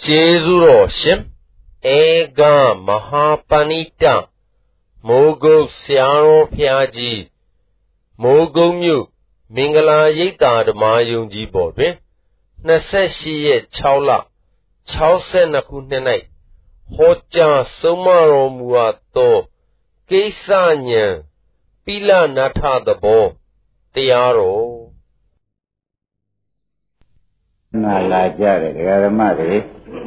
Jezuro Shim Ega Mahapanita Mogo Siaro Piaji Mogo Mu Mingala Yita the Mayunji Bobe Naseshi Chaula Chause Nakunenai Hoja Sumaro Muato Kesanya Pila Nata the Bo Tiaro Nala Jare Garamari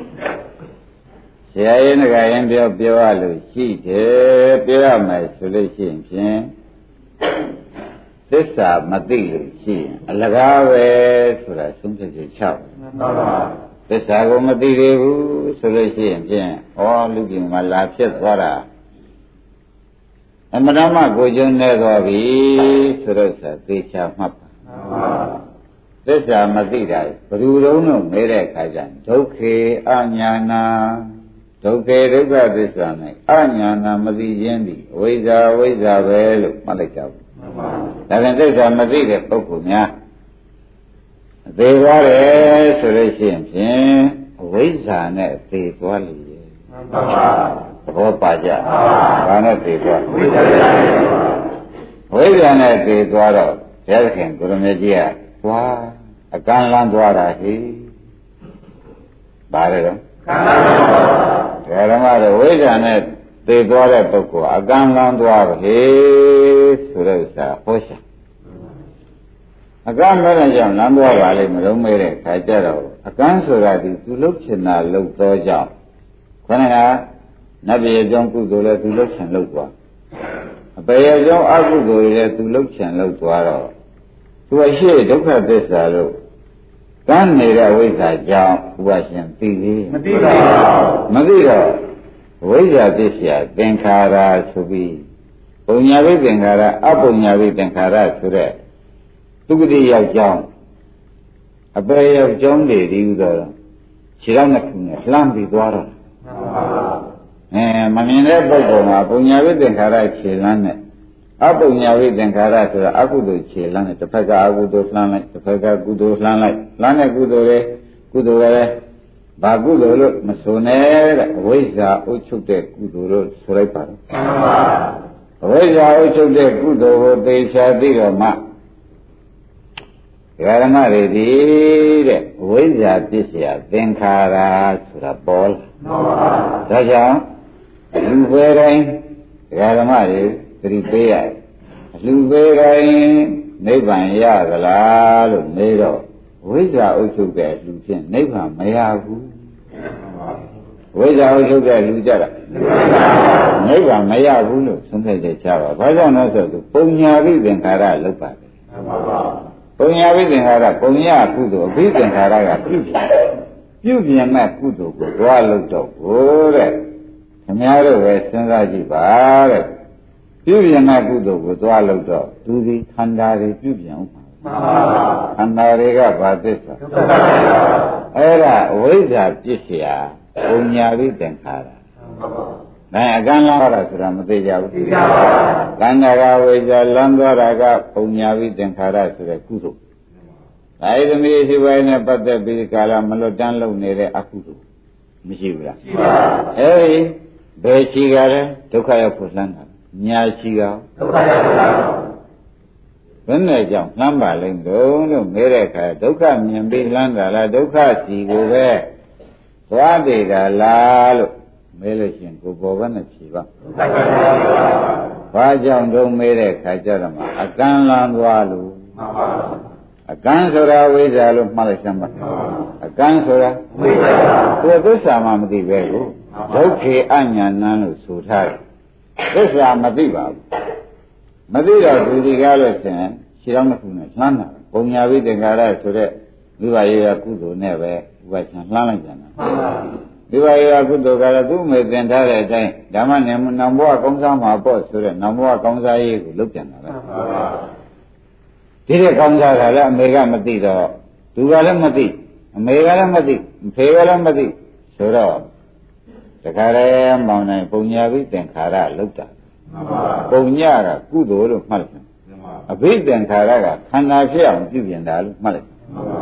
Yain Gayan Bialu Sheet Piramid Solution This are Madilu She Alagave Sura Sunti Chow This are Madilu Solution all looking my lap shit water. And Madama Gojon Negovi Surosa Tisha Mapa. This are Madida, but you don't know Mere Kajan. Toke Anyana Toke Ruga this one. Anyana Madi Yendi. Weza Velu Malika. Then this are Madida Pokumia. They were solutions. Weza net the Wali. Hopaja. Vanity. Weza net the Dwaro. Jelkin Gurumedia. Why? A gunland water he Barrow. Yaramada ways on it, they brought a book, a gunland water he Surosa, Hosha. A gun manager, Nambua Valley, Murumere, Kajero, a gun surati to look in a look doja. Kwanana, Nabi a jonku dole to look and look one. A bayer don't argue to look and look water. To a shade, look at this alone. Can made a way that job was in TV. Madira, ways at this year, Benkara to be. Punyavi Benkara, Apunyavi Benkara to that. Look at the young John. A bay of John lady, the Chirana, Lambi Dwara. And Manina Bogoma, Punyavi Benkara, Chilane. Apunyavi Benkara to the Akudu Chilan, the Pega Agudo Flan, the Pega Gudo Flan, Lana Gudore, Gudore, Bagudo, Masone, Weza, Uchude, Gudoro, Surepa. Weza, Uchude, Gudo, they shall be a map. Yarama ready, Weza this year, Benkara to the ball. Raja, you wearing Yarama. Prepare. Luberai, Nevan Yagala, Medo. Which are also get Lucian, Nevan Mayagu. Which are also get Lujara. Nevan Mayagu, sometimes they chava. Why don't also do Punyavi Benkara look at it? Punyavi Benkara, Punya Kudo, Benkara, Pubian Mat Kudo, Gualuto, Ore. Tamara Western Rajibar. Pubiana Gudo with Wallo, do the Kandari Pubian. Kandariga Batista. Era, Weza Pisia, Punyavi Benkara. Then again, Lara Ramadeja. Landara Weza Landaraga, Punyavi Benkara to the Kudu. I am a but the Bikala Malodanlo near Akudu. Mishivra. Hey, Bechigara, Tokaya Puslanga. Nyachiga. When they jump, number Lindo, America, Doka, Mimbi Landa, Doka, Sigo, Swadi, Lalo, Melishin, Gubovana Chiva. Wajam do America, Jarama, a gun land walu, a gansora with Alu Malashamba, a gansora, to this Amamadi Vego, Doke Anya Nanu Sutai. This is Madiba. Madira, the Galatian, Shiramapuna, Lana, Punyavi, the Gara, to the Vivaya Kudu, never, Western Lamajana. Vivaya Kudu Garadu made the entire day. Daman Namboa comes on my boss, so that Namboa comes I look at her. Did it come out, Mega Madida, Dugalamati, Megalamati, Fegalamati, Sura. The Kara Mona Punyavi and Kara looked at. Punyara, good old Malcolm. A big and Karaga, Hanaja, Givian Dal, Malcolm.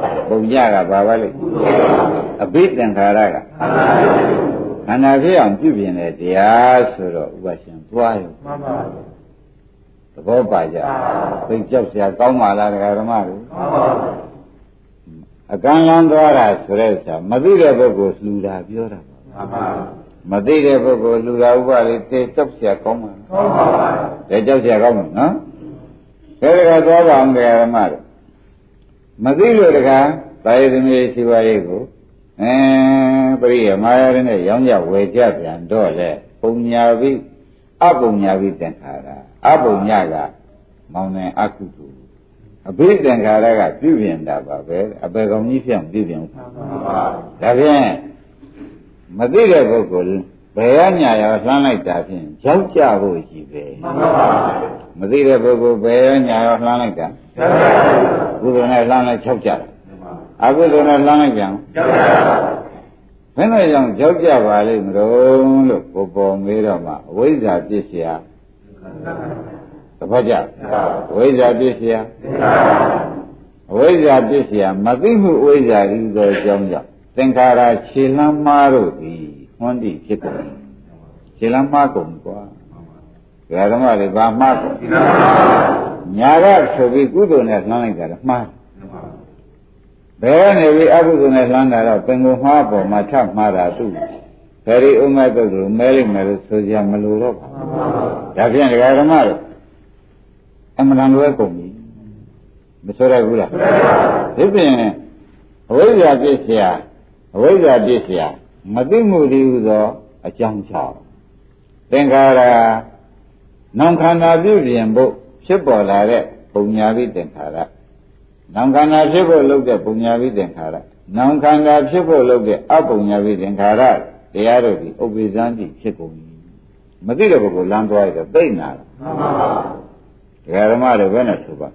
ပုံညကဘာပါလိမ့်အဘိသင်္ခါရကခန္ဓာဖြစ်အောင်ပြုပြင်တဲ့တရားဆိုတော့ဥပရှင်သွားရောမှန်ပါဘူးသဘောပါကြသိကြောက်စရာကောင်းပါလားဓမ္မတို့မှန်ပါဘူးအကန့်လန်းသွားတာဆိုတဲ့ဥစ္စာမသိတဲ့ပုဂ္ဂိုလ်လှူတာပြောတာမှန်ပါဘူးမသိတဲ့ပုဂ္ဂိုလ်လှူတာဥပလေတေကြောက်စရာကောင်းပါလားကောင်းပါဘူးတေကြောက်စရာကောင်းတယ်နော်ဒါကသွားပါအောင်ဓမ္မတို့မသိလို့တကားသာယသမီးရှိပါရဲ့ကိုပရိယမာယာနဲ့ရောင်းကြဝယ်ကြပြန်တော့လေပုံညာပိအပုံညာပိသင်္ခါရအပုံညာကမောင်နေအကုသိုလ်အဘိသင်္ခါရကပြုပြင်တာပါပဲအပေကောင်ကြီးဖြစ်ပြုပြင်ဒါဖြင့်မသိတဲ့ပုဂ္ဂိုလ်ဘယ်ရညာရောလှမ်းလိုက်တာဖြင့်ကြောက်ကြဖို့ရှိပဲမသိတဲ့ပုဂ္ဂိုလ်ဘယ်ရညာရောလှမ်းလိုက်တာကုသိုလ်နဲ့လှမ်းလိုက်ကြောက်ကြတယ်အကုသိုလ်နဲ့လှမ်းလိုက်ပြန်ကြောက်ကြဘယ်နဲ့ကြောင့်ကြောက်ကြပါလိမ့်မလို့ကိုပေါ်မေးတော့မှအဝိဇ္ဇာပြစ်เสียသဘောကျအဝိဇ္ဇာပြစ်เสียအဝိဇ္ဇာပြစ်เสียမသိမှုအဝိဇ္ဇာဤသောအကြောင်းကြောင့်သင်္ခါရခြေလမ်းမားတို့သည်ဟွန်းတိဖြစ်ကုန်ခြေလမ်းမားကုန်ကွာဓမ္မတွေဘာမှားကုန်ညာကဆိုပြီးကုသိုလ်နဲ့လှမ်းလိုက်တာလည်းမှားဘယ်ကနေပြီးအကုသိုလ်နဲ့လှမ်းတာတော့ပင်ကိုမှားပေါ်မှာထမှားတာသူဘယ်ဒီဥမဲ့တုတ်လို့မဲလိုက်မယ်လို့ဆိုကြမလို့တော့ပါဒါဖြင့်ဓမ္မတို့အမှန်တန်လွဲကုန်ပြီမဆိုရဘူးလားဒီပြင်အဝိဇ္ဇာပြည့်เสียအဝိဇ္ဇာပြည့်เสียမသိမှုတည်းဟူသောအကြောင်းကြောင့်သင်္ခါရနောင်ခန္ဓာပြုပြင်ဖို့ဖြစ်ပေါ်လာတဲ့ပုံညာပိသင်္ခါရနောင်ခန္ဓာဖြစ်ဖို့လုပ်တဲ့ပုံညာပိသင်္ခါရနောင်ခန္ဓာဖြစ်ဖို့လုပ်တဲ့အပုံညာပိသင်္ခါရတရားတို့ဒီဥပ္ပိသန္တိဖြစ်ကုန်ပြီမသိတဲ့ပုဂ္ဂိုလ်လမ်းသွားရတော့သိနာတယ်မှန်ပါဘူးဓမ္မတွေဘယ်နဲ့ဆိုပါ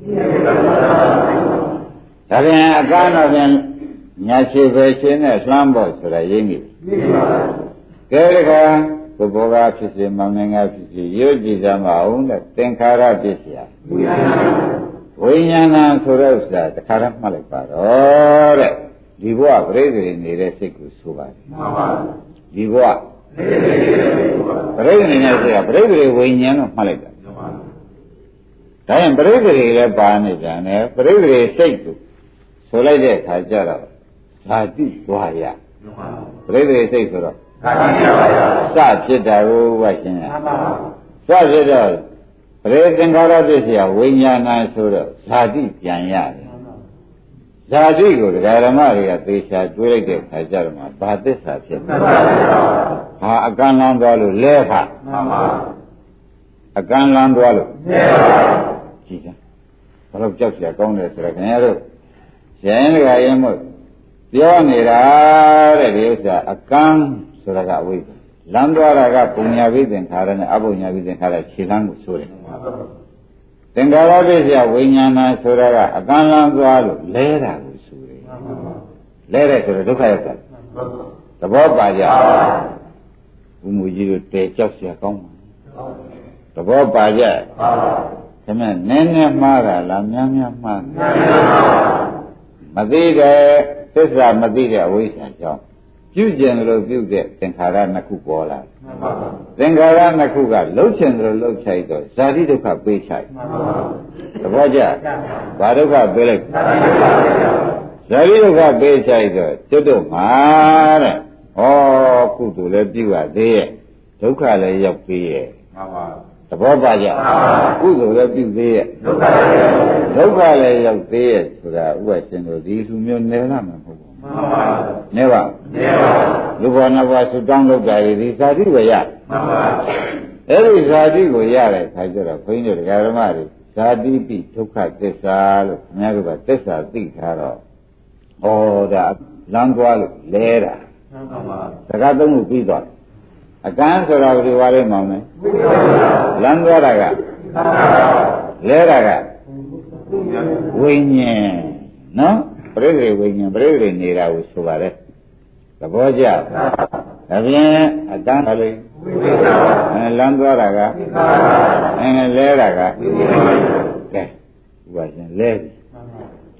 ဒါပြန်အကားတော့ပြန်ညာရှိပဲရှင်းနဲ့လှမ်းဖို့ဆိုတာရင်းနေကဲဒါကဘုဘောကဖြစ်စေမောင်နိုင်ငံဖြစ်စေရုပ်ကြည်စမ်းပါအောင်တဲ့သင်္ခါရပြည့်စရာဝိညာဏဆိုတဲ့ဥစ္စာတခါတည်းမှတ်လိုက်ပါတော့တဲ့ဒီဘဝပြိဿတွေနေတဲ့စိတ်ကိုဆိုပါတယ်မှန်ပါဒီဘဝပြိဿတွေနေတဲ့စိတ်ကပြိဿတွေဝိညာဉ်လို့မှတ်လိုက်တာမှန်ပါဒါရင်ပြိဿတွေလည်းပါနေကြတယ်ပြိဿတွေစိတ်ကိုဆိုလိုက်တဲ့အခါကျတော့ဓာတိသွားရပြိဿတွေစိတ်ဆိုတော့ဓာတိသွားရစဖြစ်တာကိုဝတ်ရှင်ရမှန်ပါစဖြစ်တော့ပရိသင်္ခါရပစ္စယဝိညာဏဆိုတော့ဇာတိပြန်ရတယ်ဇာတိကိုဒကာဓမ္မတွေကသေချာတွေးလိုက်တဲ့ခါကျတော့မှဘာသစ္စာဖြစ်လဲဟာအကန့်လန်းသွားလို့လဲခါမှန်ပါအကန့်လန်းသွားလို့လဲပါကြည့်ကြဘာလို့ကြောက်เสียကောင်းတယ်ဆိုတော့ခင်ဗျားတို့ရှင်ဒကာရင်မို့ပြောနေတာတဲ့ဒီဥစ္စာအကန့်ဆိုတာကအဝိဇ္ဇာလမ်းသွားတာကပုံညာပိသင်္ခါရနဲ့အပုံညာပိသင်္ခါရခြေလမ်းကိုဆိုတယ်သင်္ခါရပစ္စယဝိညာဏဆိုတာကအကန့်လန်းသွားလို့လဲတာကိုဆိုတယ်လဲတဲ့ဆိုတော့ဒုက္ခရောက်တာသဘောပါကြဘုမူကြီးတို့တဲကြောက်เสียကောင်းပါသဘောပါကြခင်ဗျနည်းနည်းမှားတာလားများများမှားမသိတဲ့သစ္စာမသိတဲ့အဝိဇ္ဇာကြောင့်ပြုကျင်လို့ပြုတဲ့သင်္ခါရနှစ်ခုပေါ်လာသင်္ခါရနှစ်ခုကလှုပ်ချင်လို့လှုပ်ချိုက်တော့ဇာတိဒုက္ခပေးချိုက်သဘောကျဘာဒုက္ခပေးလိုက်ဇာတိဒုက္ခပေးချိုက်တော့ကျွတ်တော့မှာတဲ့ဩကုသိုလ်လည်းပြုရသေးရဲ့ဒုက္ခလည်းရောက်သေးရဲ့သဘောပါကြကုသိုလ်လည်းပြုသေးရဲ့ဒုက္ခလည်းရောက်သေးရဲ့ဆိုတာဥပ္ပရှင်တို့ဒီလူမျိုးနယ်လာမှာမဟုတ်ဘူးနေပါလူဘောနဘောသုတောင်းလုပ်တာဒီဇာတိပဲရအဲ့ဒီဇာတိကိုရတဲ့ခါကျတော့ဘုန်းကြီးတို့ဓမ္မတွေဇာတိပိဒုက္ခသစ္စာလို့ခင်ဗျားတို့ကသစ္စာသိထားတော့ဩဒါလမ်းသွားလို့လဲတာစကားသုံးခုပြီးသွားအကန်းဆိုတာဘယ်လိုပါလဲမောင်လဲလမ်းသွားတာကလဲတာကဝိညာဉ်နော်ပရိသေဝိညာဉ်ပရိသေနေတာကိုဆိုပါလေသဘောကျဒါဖြင့်အတန်းပါလေလမ်းသွားတာကလဲတာကကဲဥပါရှင်လဲပြီ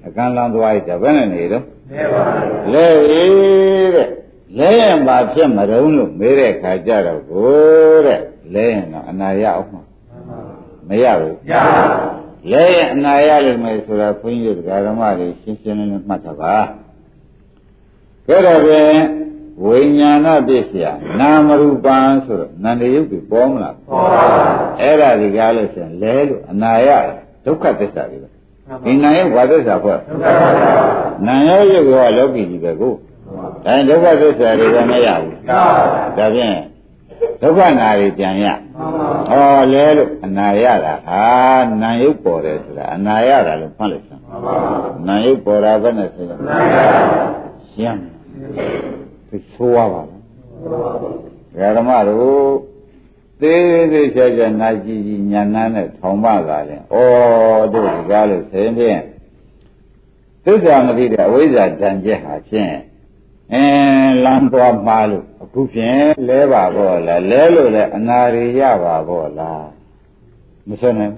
အကန့်လန်းသွားရတာဘယ်နဲ့နေတော့လဲတဲ့လဲရင်ဘာဖြစ်မတုံးလို့မေးတဲ့ခါကျတော့ကိုတဲ့လဲရင်တော့အနာရအောင်မရဘူးလဲရင်အနာရလိမ့်မယ်ဆိုတာဘုန်းကြီးတို့ဓမ္မတွေရှင်းရှင်းလင်းလင်းမှတ်ထားပါကဲတော့ဖြင့်ဝိညာဏပစ္စယနာမရူပံဆိုတော့နန္ဒယုတ်ကိုပေါ်မလားပေါ်ပါအဲ့ဒါဒီကားလို့ဆိုရင်လဲလို့အနာရဒုက္ခသစ္စာတွေပဲဒီနာယုတ်ဘာသစ္စာဖွဲ့ဒုက္ခသစ္စာနာယုတ်ကလောကီကြီးပဲကိုဒါဒုက္ခသစ္စာတွေကမရဘူးဒါဖြင့်ဒုက္ခနာတွေပြန်ရဟောလဲလို့အနာရတာဟာနာယုတ်ပေါ်တယ်ဆိုတာအနာရတာလို့မှတ်လိုက်စမ်းနာယုတ်ပေါ်တာပဲနဲ့ဆိုတော့ရှင်းသိဆိုးရပါလားဓမ္မတို့သေးသေးချာချာနာကြည့်ကြည့်ညာနာနဲ့ထောင်ပါလာတယ်ဩတို့ဒီကားလို့ဆိုရင်ဖြင့်သစ္စာမသိတဲ့အဝိဇ္ဇာတန်ကျက်ဟာဖြင့်လမ်းသွားမှားလို့အခုဖြင့်လဲပါတော့လားလဲလို့လည်းအနာရီရပါတော့လားမဆိုနိုင်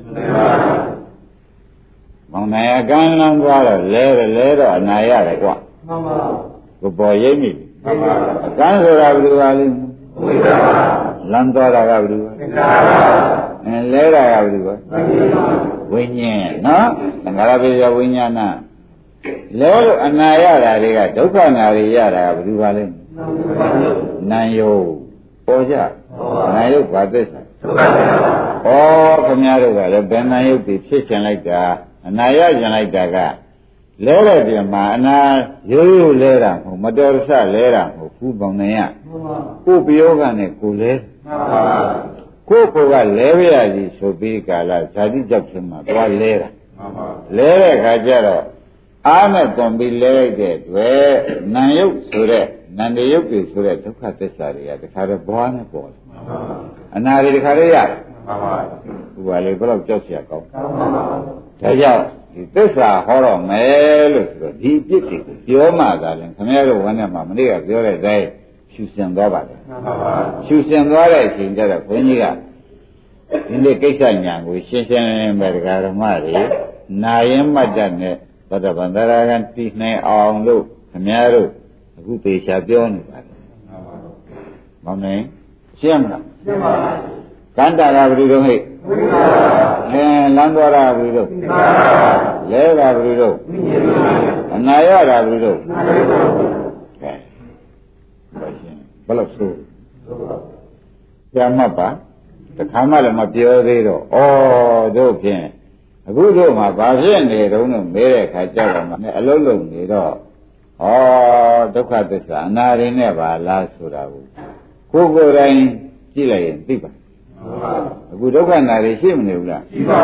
မောင်နိုင်အကန်းလမ်းသွားတော့လဲတော့အနာရတယ်ကွာမှန်ပါကိုပေါ်ရိပ်မိမှန်ပါအကန်းဆိုတာဘယ်လိုပါလဲဝိဇ္ဇာလမ်းသွားတာကဘယ်လိုပါသစ္စာလဲတာကဘယ်လိုပါဝိညာဉ်နော်သံဃာရပိယဝိညာဏလဲလို့အနာရတာတွေကဒုက္ခနာတွေရတာကဘယ်လိုပါလဲနာယုတ်ပေါ်ကြနာယုတ်ဘာသစ္စာဒုက္ခသစ္စာဩခင်ဗျားတို့ကလည်းဘယ်နာယုတ်တွေဖြစ်ချင်လိုက်တာအနာရချင်လိုက်တာကလဲတဲ့ပြင်မှာအနာရိုးရိုးလဲတာမဟုတ်မတော်တဆလဲတာမဟုတ်ဘူးပေါင်းနေရကိုပြောကနဲ့ကိုလဲကိုကလဲပြရစီဆိုပြီးကာလဇာတိကြောက်ခြင်းမှာသွားလဲတာလဲတဲ့ခါကျတော့အားနဲ့တွန်ပြီးလဲလိုက်တဲ့တွေ့နာယုတ်ဆိုတဲ့နန္ဒယုတ်တွေဆိုတဲ့ဒုက္ခသစ္စာတွေကတခါတော့ဘွားနဲ့ပေါ်တယ်အနာတွေတခါလေးရတယ်ဥပါလေဘယ်တော့ကြောက်เสียကောင်းဒါကြောင့်ဒီသစ္စာဟောတော့မယ်လို့ဆိုတော့ဒီပြစ်တွေကိုပြောမှသာလဲခင်ဗျားတို့ဝမ်းထဲမှာမနေ့ကပြောတဲ့အတိုင်းရှုစင်သွားပါလေရှုစင်သွားတဲ့အချိန်ကျတော့ဘုန်းကြီးကဒီနေ့ကိစ္စညာကိုရှင်းရှင်းလင်းလင်းပဲတရားဓမ္မတွေနာရင်မှတ်တတ်နဲ့ဘဒ္ဒဗန္ဒရာကံတည်နိုင်အောင်လို့ခင်ဗျားတို့အခုသေချာပြောနေပါတယ်မမင်းရှင်းမလားရှင်းပါပါကန္တာကဘယ်လိုလုပ်ဟဲ့လမ်းသွားတာဘယ်လိုလဲတာဘယ်လိုအနာရတာဘယ်လိုကဲဘယ်လိုဆိုရမှတ်ပါတခါမှလည်းမပြောသေးတော့ဩတို့ဖြင့်အခုတို့မှာဘာဖြစ်နေတုံးလို့မေးတဲ့ခါကျတော့မှအလုံးလုံးနေတော့ဩဒုက္ခသစ္စာအနာရင်းနဲ့ပါလားဆိုတာကိုကိုယ်တိုင်ကြည့်လိုက်ရင်သိပါအခုဒုက္ခနာတွေရှိမနေဘူးလားရှိပါ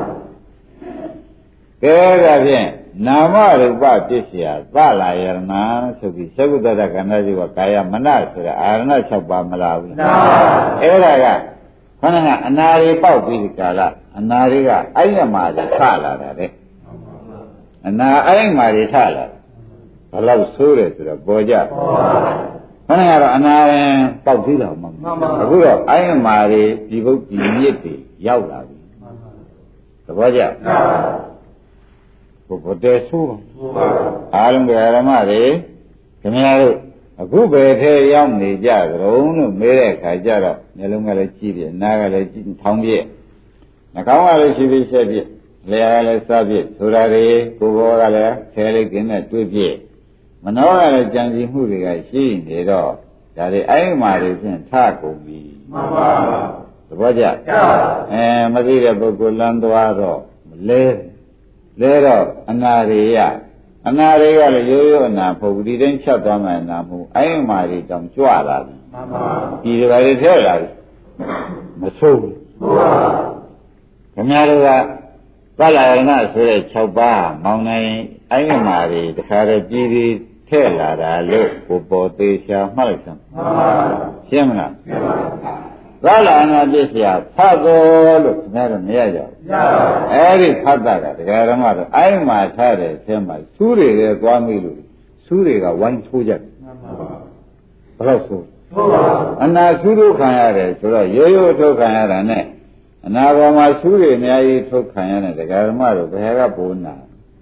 ဘူးကဲဒါဖြင့်နာမရူပပစ္စယသလာယရဏဆိုပြီးသကုတ္တကန္နာကြီးကကာယမနဆိုတာအာရဏ6ပါးမလားဘူးလားအဲ့ဒါကခဏကအနာတွေပေါက်ပြီးဒီကာလအနာတွေကအဲ့ရမှာတွေထလာတာတဲ့အနာအဲ့မှာတွေထလာဘယ်လောက်ဆိုးတယ်ဆိုတော့ပေါ်ကြခဏကတော့အနာရင်ပေါက်သေးတာမှမဟုတ်အခုတော့အဲ့ရမှာတွေဒီဘုတ်ဒီမြစ်တွေရောက်လာပြီသဘောကျဘုဒ္ဓဆိုးအားလုံးကဓမ္မတွေခင်ဗျားတို့အခုပဲထဲရောက်နေကြကြုံလို့မေးတဲ့အခါကျတော့မျက်လုံးကလည်းကြည့်ပြနားကလည်းကြည့်ထောင်းပြနှာခေါင်းကလည်းရှိပြီးဆက်ပြလျှာကလည်းစားပြဆိုတာတွေကိုယ်ဘောကလည်းထဲလေးกินနဲ့တွေးပြမနှောကလည်းကြံစည်မှုတွေကရှိနေတော့ဒါတွေအဲ့မှာတွေဖြင့်ထကုန်ပြီမှန်ပါပါသဘောကျမသိတဲ့ပုဂ္ဂိုလ်လမ်းသွားတော့လဲတော့အနာရိယအနာရိယလည်းရိုးရိုးအနာမဟုတ်ဘူးဒီတိုင်းချက်သွားမှအနာမဟုတ်အဲ့မှာတွေတောင်ကြွလာပြီမှန်ပါဒီတွေပါတွေထဲလာပြီမဆိုးဘူးမှန်ပါခင်ဗျားတို့ကသလယနာဆိုတဲ့6ပါးမောင်းနိုင်အဲ့မှာတွေတခါတည်းပြည်ပြီးထဲလာတာလို့ကိုပေါ်သေးချာမှတ်လိုက်စမ်းမှန်ပါရှင်းမလားရှင်းပါသလယနာပစ္စယဖတ်တော်လို့ခင်ဗျားတို့မရကြဘူးအဲ့ဒီဖတ်တာကတရားဓမ္မတော့အဲ့မှာထားတယ်ဆင်းမှာစူးတွေလည်းသွားမိလို့စူးတွေကဝိုင်းထိုးကြတယ်ဘယ်တော့ဆိုအနာစူးတို့ခံရတယ်ဆိုတော့ရိုးရိုးထုတ်ခံရတာနဲ့အနာပေါ်မှာစူးတွေအများကြီးထုတ်ခံရတဲ့တရားဓမ္မတို့ဘယ်ကပိုးနာ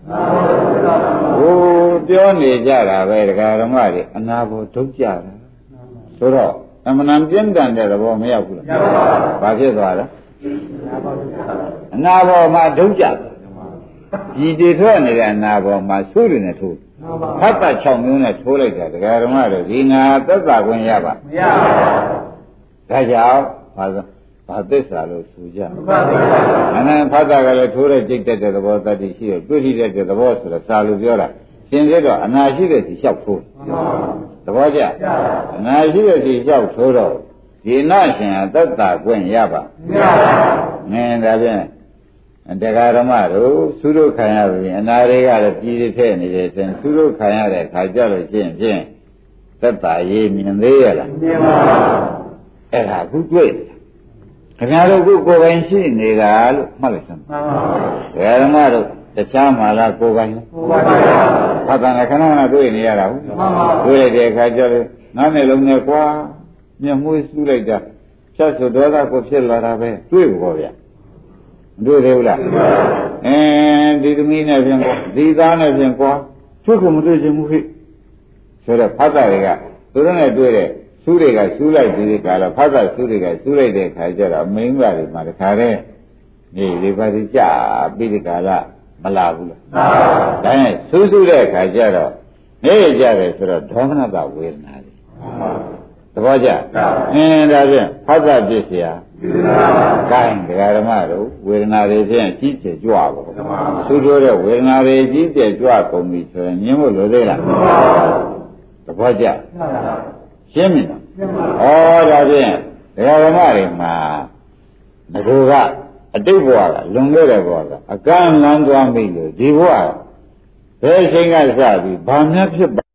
ဟိုပြောနေကြတာပဲဒကာဓမ္မတွေအနာဘောဒုက္ခကြတာဆိုတော့အမှန်တန်ပြင်းထန်တဲ့သဘောမရောက်ဘူးလားဘာဖြစ်သွားလဲအနာဘောမှာဒုက္ခကြဒီတည်ထွက်နေတဲ့အနာဘောမှာဆိုးတယ်နဲ့ထိုးဖတ်တာ6မျိုးနဲ့ထိုးလိုက်တာဒကာဓမ္မတွေဒီနာသက်သာခွင့်ရပါမရပါဘူးဒါကြောင့်ဘာသစ္စာလို့ဆိုကြအနန္တဖတ်တာကလည်းထိုးတဲ့ကြိတ်တဲ့သဘောတတ္တိရှိတယ်တွေ့ထိတဲ့သဘောဆိုတော့စာလို့ပြောတာရှင်းသေးတော့အနာရှိတဲ့စီလျှောက်ထိုးသဘောကျအနာရှိတဲ့စီလျှောက်ထိုးတော့ဒီနာရှင်အသက်သာခွင့်ရပါမရပါဘူးနင်းဒါဖြင့်တရားဓမ္မတို့သုဒ္ဓခံရပြီအနာတွေကလည်းပြည်ထည့်နေတယ်ဆိုရင်သုဒ္ဓခံရတဲ့ခါကြလို့ရှိရင်ဖြင့်သက်သာရေးမြင်သေးရလားမြင်ပါဘူးအဲ့ဒါအခုတွေ့ခင်ဗျားတို့ကိုယ်ပိုင်ရှိနေတာလို့မှတ်လိုက်စမ်းမှန်ပါဘူးဓမ္မတို့တခြားမှာလားကိုယ်ပိုင်လားကိုယ်ပိုင်ပါဘာသာနဲ့ခဏခဏတွေ့နေရတာဟုတ်မှန်ပါဘူးတွေ့လိုက်တဲ့အခါကျတော့နားနဲ့လုံးနဲ့ကွာမျက်မှွေးစူးလိုက်တာဖြတ်ဆိုဒေါသကိုဖြစ်လာတာပဲတွေ့ဖို့ဗျာမတွေ့သေးဘူးလားဒီသမီးနဲ့ပြင်ကွာဒီသားနဲ့ပြင်ကွာသူ့ကိုမတွေ့ချင်ဘူးဟိဆိုတော့ဖတ်တာတွေကသူတို့နဲ့တွေ့တဲ့စူးတွေကစူးလိုက်ပြီးဒီကလာဖတ်တာစူးတွေကစူးလိုက်တဲ့ခါကျတော့မိန်းမတွေမှာတခါတည်းနေဒီပါတိကြပြီးဒီကလာမလာဘူးလားမှန်ပါဘူးဒါနဲ့စူးစူးတဲ့ခါကျတော့နေကြတယ်ဆိုတော့ဒေါမနတဝေဒနာတွေသဘောကျဒါဖြင့်ဖတ်တာပြစ်เสียကိုင်းဒကာဓမ္မတို့ဝေဒနာတွေဖြင့်ကြီးကျယ်ကြွပါဘူးစူးထိုးတဲ့ဝေဒနာတွေကြီးကျယ်ကြွကုန်ပြီဆိုရင်ညင်းဖို့လိုသေးလားသဘောကျရှင်းပြီနော်ဩဒါဖြင့်ဒကာဓမ္မတွေမှာငါတို့ကအတိတ်ဘဝကလွန်ခဲ့တဲ့ဘဝကအကန့်လန်းသွားပြီလို့ဒီဘဝဘယ်ချိန်ကစပြီးဘာများဖြစ်ပါ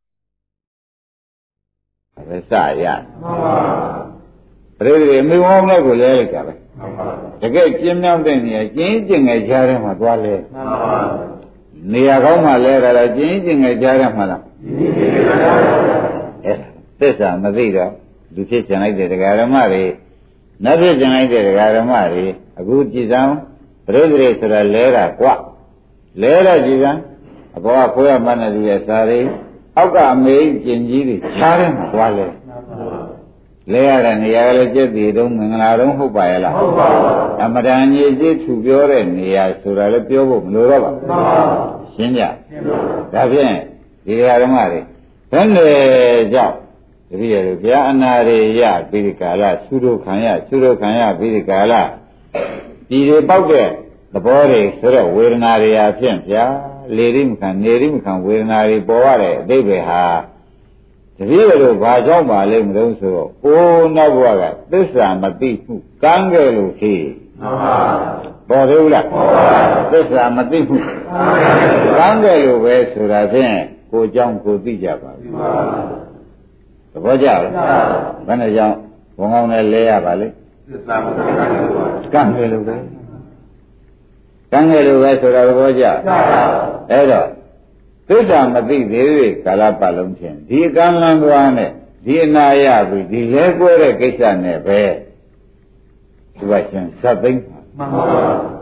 ပဲစရမှန်ပါပရိသေမိဝေါင်းနဲ့ကိုလဲလိုက်တာပဲတကယ်ကျင်းမြောင်းတဲ့နေရာကျင်းကျင်ငယ်ကြားထဲမှာသွားလဲမှန်ပါနေရာကောင်းမှလဲတာလားကျင်းကျင်ငယ်ကြားထဲမှာလားအဲသစ္စာမသိတော့လူဖြစ်ကျင်လိုက်တဲ့ဒကာဓမ္မတွေနတ်ဖြစ်ကျင်လိုက်တဲ့ဒကာဓမ္မတွေအခုကြည်စံပရိသေဆိုတာလဲတာကွလဲတာကြည်စံအဘောကခွေးရမနဲ့လူရဲ့စာတွေအောက်ကအမေကျင်ကြီးတွေခြားတယ်မှာသွားလဲလဲရတဲ့နေရာကလည်းကျက်တည်တုံးမင်္ဂလာတုံးဟုတ်ပါရဲ့လားဟုတ်ပါဘူးအမတန်ကြီးကြီးထူပြောတဲ့နေရာဆိုတာလည်းပြောဖို့မလိုတော့ပါဘူးရှင်းကြဒါဖြင့်ဒီဓမ္မတွေဘယ်နဲ့ကြောင့်တပည့်ရတို့ဗျာအနာတွေရပြီးဒီကာလသုဒ္ဓခံရပြီးဒီကာလဒီတွေပေါက်တဲ့သဘောတွေဆိုတော့ဝေဒနာတွေအဖြစ်ဗျာလေရိမခံနေရိမခံဝေဒနာတွေပေါ်ရတဲ့အတိတ်ပဲဟာတပည့်ရတို့ဘာကြောင့်ပါလဲမလို့ဆိုတော့အိုးနောက်ဘဝကသစ္စာမသိမှုကံခဲ့လို့ဖြစ်ပေါ်သေးဘူးလားသစ္စာမသိမှုကံခဲ့လို့ပဲဆိုတာဖြင့်ကိုเจ้าကိုသိကြပါဘူးသဘောကျလားဘယ်နဲ့ကြောင့်ဘုံကောင်းနဲ့လဲရပါလေသစ္စာမသိကံခဲ့လို့ပဲကံခဲ့လို့ပဲဆိုတာသဘောကျအဲ့တော့သစ္စာမသိသေးတဲ့ကာလပတ်လုံးဖြင့်ဒီကံလန်းသွားနဲ့ဒီအနာရပြီဒီလဲကွဲတဲ့ကိစ္စနဲ့ပဲသူကရှင်သတ်သိမ်းမှန်ပါပါ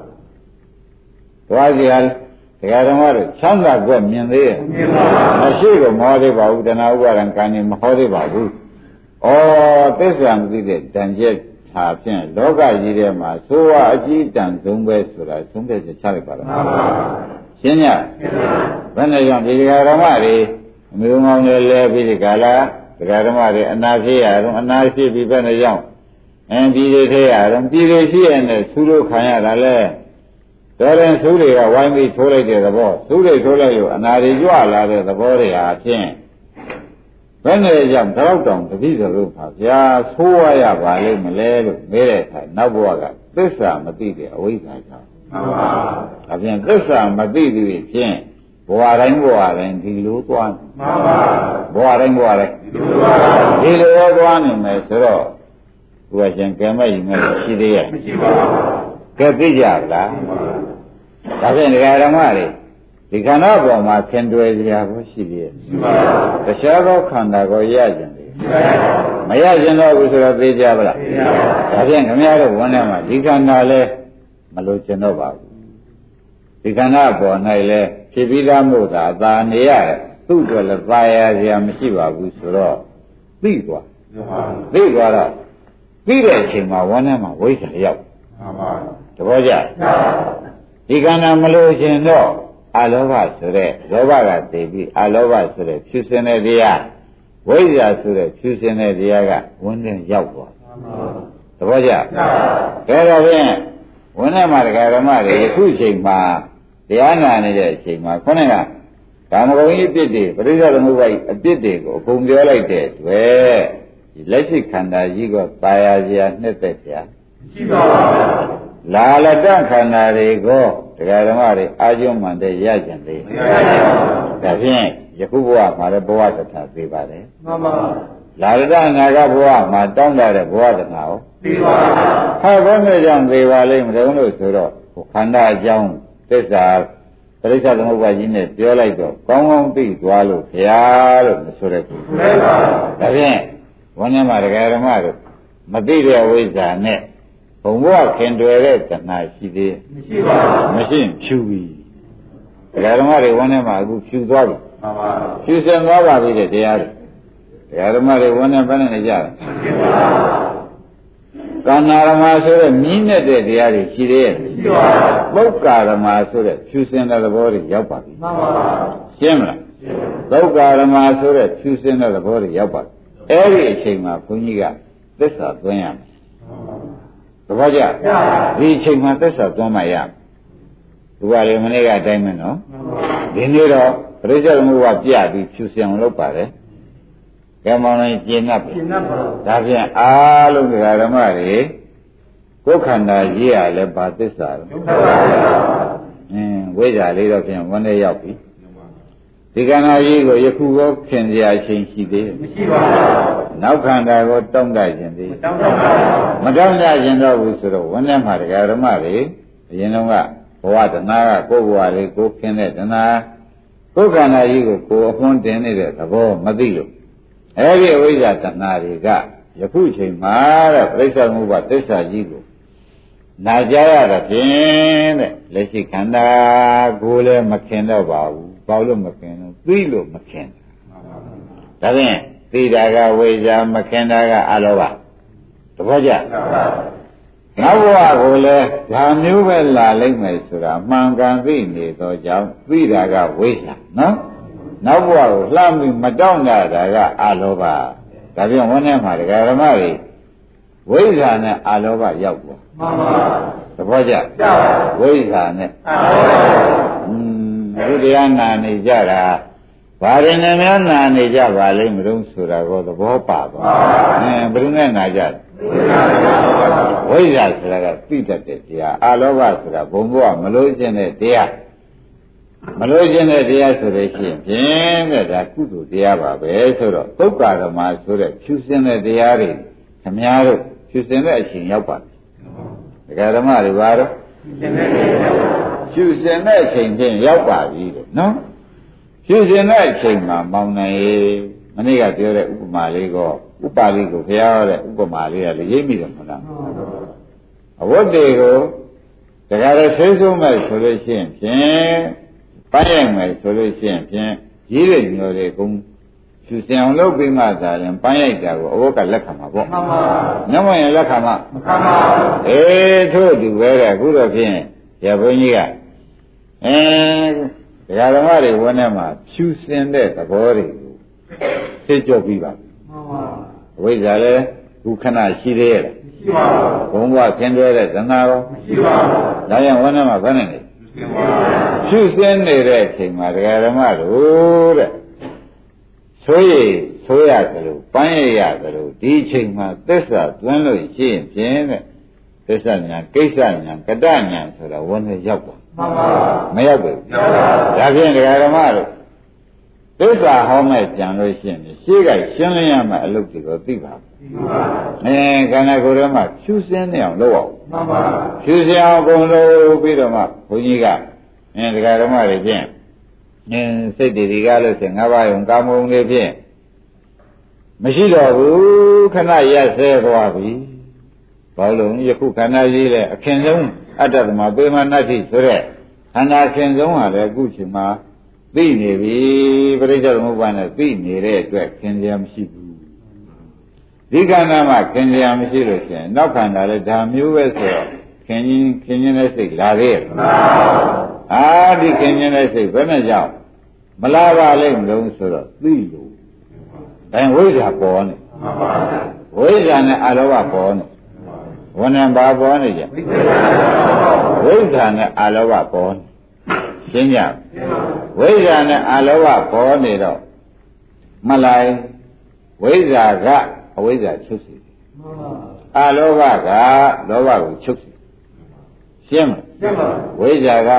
သွားကြရတရားဓမ္မတို့ချမ်းသာကွက်မြင်သေးရဲ့မြင်ပါပါမရှိတော့မဟောသေးပါဘူးတဏှာဥပါဒံကံနေမဟောသေးပါဘူးဩသစ္စာမသိတဲ့တန်ကျက်ဟာဖြင့်လောကကြီးထဲမှာသိုးဝအကြီးတန်ဆုံးပဲဆိုတာသုံးတဲ့ချက်ချလိုက်ပါလားမှန်ပါပါရှင်းညဘယ်နဲ့ကြောင့်ဒီဓမ္မတွေအမျိုးမောင်တွေလဲပြီးဒီကလာဓမ္မတွေအနာဖြစ်ရတော့အနာဖြစ်ပြီးဘယ်နဲ့ကြောင့်ဒီတွေထဲရတော့ဒီတွေရှိရတဲ့သုလို့ခံရတာလဲတော်ရင်သုတွေကဝိုင်းပြီးထိုးလိုက်တဲ့သဘောသုတွေထိုးလိုက်လို့အနာတွေကြွလာတဲ့သဘောတွေဟာဖြင့်ဘယ်နဲ့ကြောင့်တော့တောင်တတိစလို့ပါဗျာသိုးရပါလိမ့်မလဲလို့မေးတဲ့အခါနောက်ဘဝကသစ္စာမသိတဲ့အဝိဇ္ဇာကြောင့်မှန်ပါအပြင်သစ္စာမသိသေးဖြင့်ဘဝတိုင်းဒီလိုသွားမှန်ပါဘဝတိုင်းဒီလိုသွားနေမယ်ဆိုတော့ဘုရားရှင်ကံမဲ့ယူမဲ့ရှိသေးရဲ့မရှိပါဘူးကဲသိကြလားဒါဖြင့်ဒကာဓမ္မတွေဒီခန္ဓာပေါ်မှာခင်တွယ်ကြဖို့ရှိသေးရဲ့မရှိပါဘူးတခြားသောခန္ဓာကိုရကြတယ်မရကြတော့ဘူးဆိုတော့သိကြပါလားသိပါပါဒါဖြင့်ခင်ဗျားတို့ဝန်ထဲမှာဒီခန္ဓာလဲမလို့ကျင်တော့ပါဘူးဒီခန္ဓာပေါ်၌လဲထဖြစ်ပြီးသားမို့သာသာနေရတယ်သူ့အတွက်လည်းသာယာစရာမရှိပါဘူးဆိုတော့သိသွားတော့ပြီးတဲ့အချိန်မှာဝမ်းထဲမှာဝိဇ္ဇာရောက်တဘောကြဒီကံနာမလို့ရှင်တော့အလောဘဆိုတဲ့လောဘကသိပြီးအလောဘဆိုတဲ့ဖြူစင်တဲ့တရားဝိဇ္ဇာဆိုတဲ့ဖြူစင်တဲ့တရားကဝမ်းထဲရောက်သွားတဘောကြဒါတော့ဖြင့်ဝမ်းထဲမှာတရားဓမ္မတွေအခုချိန်မှာတရားနာနေတဲ့အချိန်မှာခေါင်းကကာမဂုဏ်ကြီးအပြစ်တွေပရိစ္ဆေသမုပ္ပါဒ်အပြစ်တွေကိုအကုန်ပြောလိုက်တဲ့အတွက်ဒီလက်ရှိခန္ဓာကြီးကပါရစရာနှစ်သက်စရာမရှိပါဘူးလာလတ္တခန္ဓာတွေကိုတရားဓမ္မတွေအာကျုံမှန်တဲ့ရကြံသေးမရပါဘူးဒါဖြင့်ယခုဘဝမှာလည်းဘဝတထာသိပါတယ်မှန်ပါလာလတ္တနာဂဘဝမှာတောင်းတတဲ့ဘဝတထာကိုသိပါဘူးဟာဘယ်နဲ့ကြောင့်သိပါလိမ့်မလို့လို့ဆိုတော့ခန္ဓာအကြောင်းသစ္စာပရိစ္ဆေသမုပ္ပါဒ်ကြီးနဲ့ပြောလိုက်တော့ကောင်းကောင်းသိသွားလို့ဘုရားလို့မဆိုရဘူးမှန်ပါဒါဖြင့်ဝန်းထဲမှာတရားဓမ္မတို့မသိတဲ့ဝိဇ္ဇာနဲ့ဘုံဘဝခင်တွယ်တဲ့တဏှာရှိသေးမရှိပါဘူးမရှိဖြူပြီတရားဓမ္မတွေဝန်းထဲမှာအခုဖြူသွားပြီမှန်ပါဖြူစင်သွားပါပြီတဲ့တရားတွေတရားဓမ္မတွေဝန်းထဲဘယ်နဲ့နေကြလဲမရှိပါဘူးကန္နာရမဆိုတဲ့မြင်းနဲ့တဲ့တရားတွေရှိသေးရဲ့မရှိပါဘူးပုဂ္ဂာရမဆိုတဲ့ဖြူစင်တဲ့သဘောတွေရောက်ပါပြီမှန်ပါရှင်းမလားပုဂ္ဂာရမဆိုတဲ့ဖြူစင်တဲ့သဘောတွေရောက်ပါပြီအဲ့ဒီအချိန်မှာဘုန်းကြီးကသစ္စာသွင်းရမယ်သဘောကျဒီအချိန်မှာသစ္စာသွင်းမှရသူကလေမနေ့ကအတိုင်းပဲနော်ဒီနေ့တော့ပရိစ္ဆေသမုပ္ပါဒ်ပြပြီးဖြူစင်အောင်လုပ်ပါတယ်ကဲမောင်လေးကျင့်납ပါဒါဖြင့်အားလုံးဓမ္မတွေကိုယ်ခန္ဓာကြီးရလဲပါသစ္စာလို့ဝိဇ္ဇာလေးတော့ဖြင့်ဝန်းထဲရောက်ပြီဒီခန္ဓာကြီးကိုယခုကောခင်စရာအချိန်ရှိသေးမရှိပါဘူးနောက်ခန္ဓာကိုတောင်းတခြင်းသေးမတောင်းတခြင်းတော့ဘူးဆိုတော့ဝန်းထဲမှာဓမ္မတွေအရင်တော့ကဘဝတဏှာကကိုယ်ဘဝလေးကိုခင်တဲ့တဏှာကိုယ်ခန္ဓာကြီးကိုကိုယ်အဖွန်းတင်နေတဲ့သဘောမသိလို့အဲဒီအဝိဇ္ဇာတဏှာတွေကယခုချိန်မှာတဲ့ပြိဿမှုဘသစ္စာကြီးကိုနာကြရတာဖြင့်တဲ့လက်ရှိခန္ဓာကိုယ်လည်းမခင်တော့ပါဘူးဘာလို့မခင်တော့သိလို့မခင်ဒါဖြင့်သိတာကဝိဇ္ဇာမခင်တာကအလောဘတပည့်ကြနောက်ဘဝကိုလည်းဒါမျိုးပဲလာလိမ့်မယ်ဆိုတာအမှန်ကန်သိနေသောကြောင့်သိတာကဝိဇ္ဇာနော်နောက်ဘဝကိုလှမ်းပြီးမတောင့်တာကအလောဘဒါဖြင့်ဝန်းထဲမှာဓမ္မတွေဝိဇ္ဇာနဲ့အလောဘရောက်သွားမှန်ပါသဘောကျဝိဇ္ဇာနဲ့အခုတရားနာနေကြတာဘာရင်နဲ့များနာနေကြပါလိမ့်မလို့ဆိုတာကိုသဘောပါသွားဘယ်သူနဲ့နာကြလဲဝိဇ္ဇာဆိုတာကသိတတ်တဲ့တရားအလောဘဆိုတာဘုံဘဝမလို့ခြင်းတဲ့တရားမလို့ခြင်းတဲ့တရားဆိုလို့ရှိရင်ဖြင့်တဲ့ဒါကုသိုလ်တရားပါပဲဆိုတော့ပုဂ္ဂာရမဆိုတဲ့ဖြူစင်တဲ့တရားတွေခမည်းတော်ဖြူစင်တဲ့အချိန်ရောက်ပါပြီဒကာဓမ္မတွေပါတော့ဖြူစင်တဲ့အချိန်ဖြင့်ရောက်ပါပြီတဲ့နော်ဖြူစင်တဲ့အချိန်မှာမောင်နိုင်မနေ့ကပြောတဲ့ဥပမာလေးကိုဥပါလိကိုဘုရားဟောတဲ့ဥပမာလေးကလည်းရိပ်မိတယ်မလားအဝတ်တွေကိုဒကာရဆေးဆုံးမဲ့ဆိုလို့ရှိရင်ဖြင့်ပိုင်းရိုက်မယ်ဆိုလို့ရှိရင်ဖြင့်ရေးတဲ့ညော်တွေကုန်ဖြူစင်အောင်လုပ်ပြီးမှသာရင်ပိုင်းရိုက်တာကိုအဝတ်ကလက်ခံမှာပေါ့မှန်ပါညမရင်လက်ခံမှာမခံပါဘူးထို့တူပဲတဲ့အခုတော့ဖြင့်ရဘုန်းကြီးကတရားဓမ္မတွေဝန်းထဲမှာဖြူစင်တဲ့သဘောတွေကိုသိကြပြီးပါမှန်ပါဝိဇ္ဇာလည်းခုခဏရှိသေးရဲ့မရှိပါဘူးဘုံဘဝခင်းတွဲတဲ့သနာရောမရှိပါဘူးဒါကြောင့်ဝန်းထဲမှာဘယ်နဲ့နေဖြူစင်နေတဲ့အချိန်မှာတရားဓမ္မတို့တဲ့ဆိုရသလိုပန်းရရသလိုဒီအချိန်မှာသစ္စာသွင်းလို့ရှိရင်ဖြင့်တဲ့သစ္စာညာကိစ္စညာကတညာဆိုတာဝန်းထဲရောက်ပါမှန်ပါမရောက်ဘူးဒါဖြင့်တရားဓမ္မတို့သစ္စာဟောမဲ့ကြံလို့ရှိရင်ရှေ့ကရှင်းလင်းရမယ့်အလုပ်တွေကိုသိပါဘူးခန္ဓာကိုယ်ထဲမှာဖြူစင်နေအောင်လုပ်အောင်မှန်ပါဖြူစင်အောင်ကုန်လို့ပြီးတော့မှဘုန်းကြီးကတရားဓမ္မတွေဖြင့်စိတ်တွေကလို့ဆိုငါးပါးယုံကာမုံတွေဖြင့်မရှိတော့ဘူးခဏရက်ဆဲသွားပြီဘာလို့ယခုခန္ဓာကြီးလေအခင်ဆုံးအတ္တသမပေမနတ္တိဆိုတဲ့ခန္ဓာခင်ဆုံးဟာလေအခုချိန်မှာသိနေပြီပရိစ္ဆေသမုပ္ပါဒ်နဲ့သိနေတဲ့အတွက်ခင်ဗျာမရှိဘူးဒီခန္ဓာမှာခင်ဗျာမရှိလို့ရှိရင်နောက်ခန္ဓာလည်းဒါမျိုးပဲဆိုတော့ခင်ချင်းတဲ့စိတ်လာသေးရဲ့ဒီခင်ချင်းတဲ့စိတ်ဘယ်နဲ့ကြောင့်မလာပါလိမ့်မလို့ဆိုတော့သိလို့ဒါဝိဇ္ဇာပေါ်နေဝိဇ္ဇာနဲ့အလောဘပေါ်နေဝဏ္ဏဘာပေါ်နေကြဝိဇ္ဇာနဲ့အလောဘပေါ်နေရှင်းကြဝိဇ္ဇာနဲ့အလောဘပေါ်နေတော့မလိုက်ဝိဇ္ဇာကအဝိဇ္ဇာချုပ်စီအလောဘကလောဘကိုချုပ်စီရှင်းမလားဝိဇ္ဇာက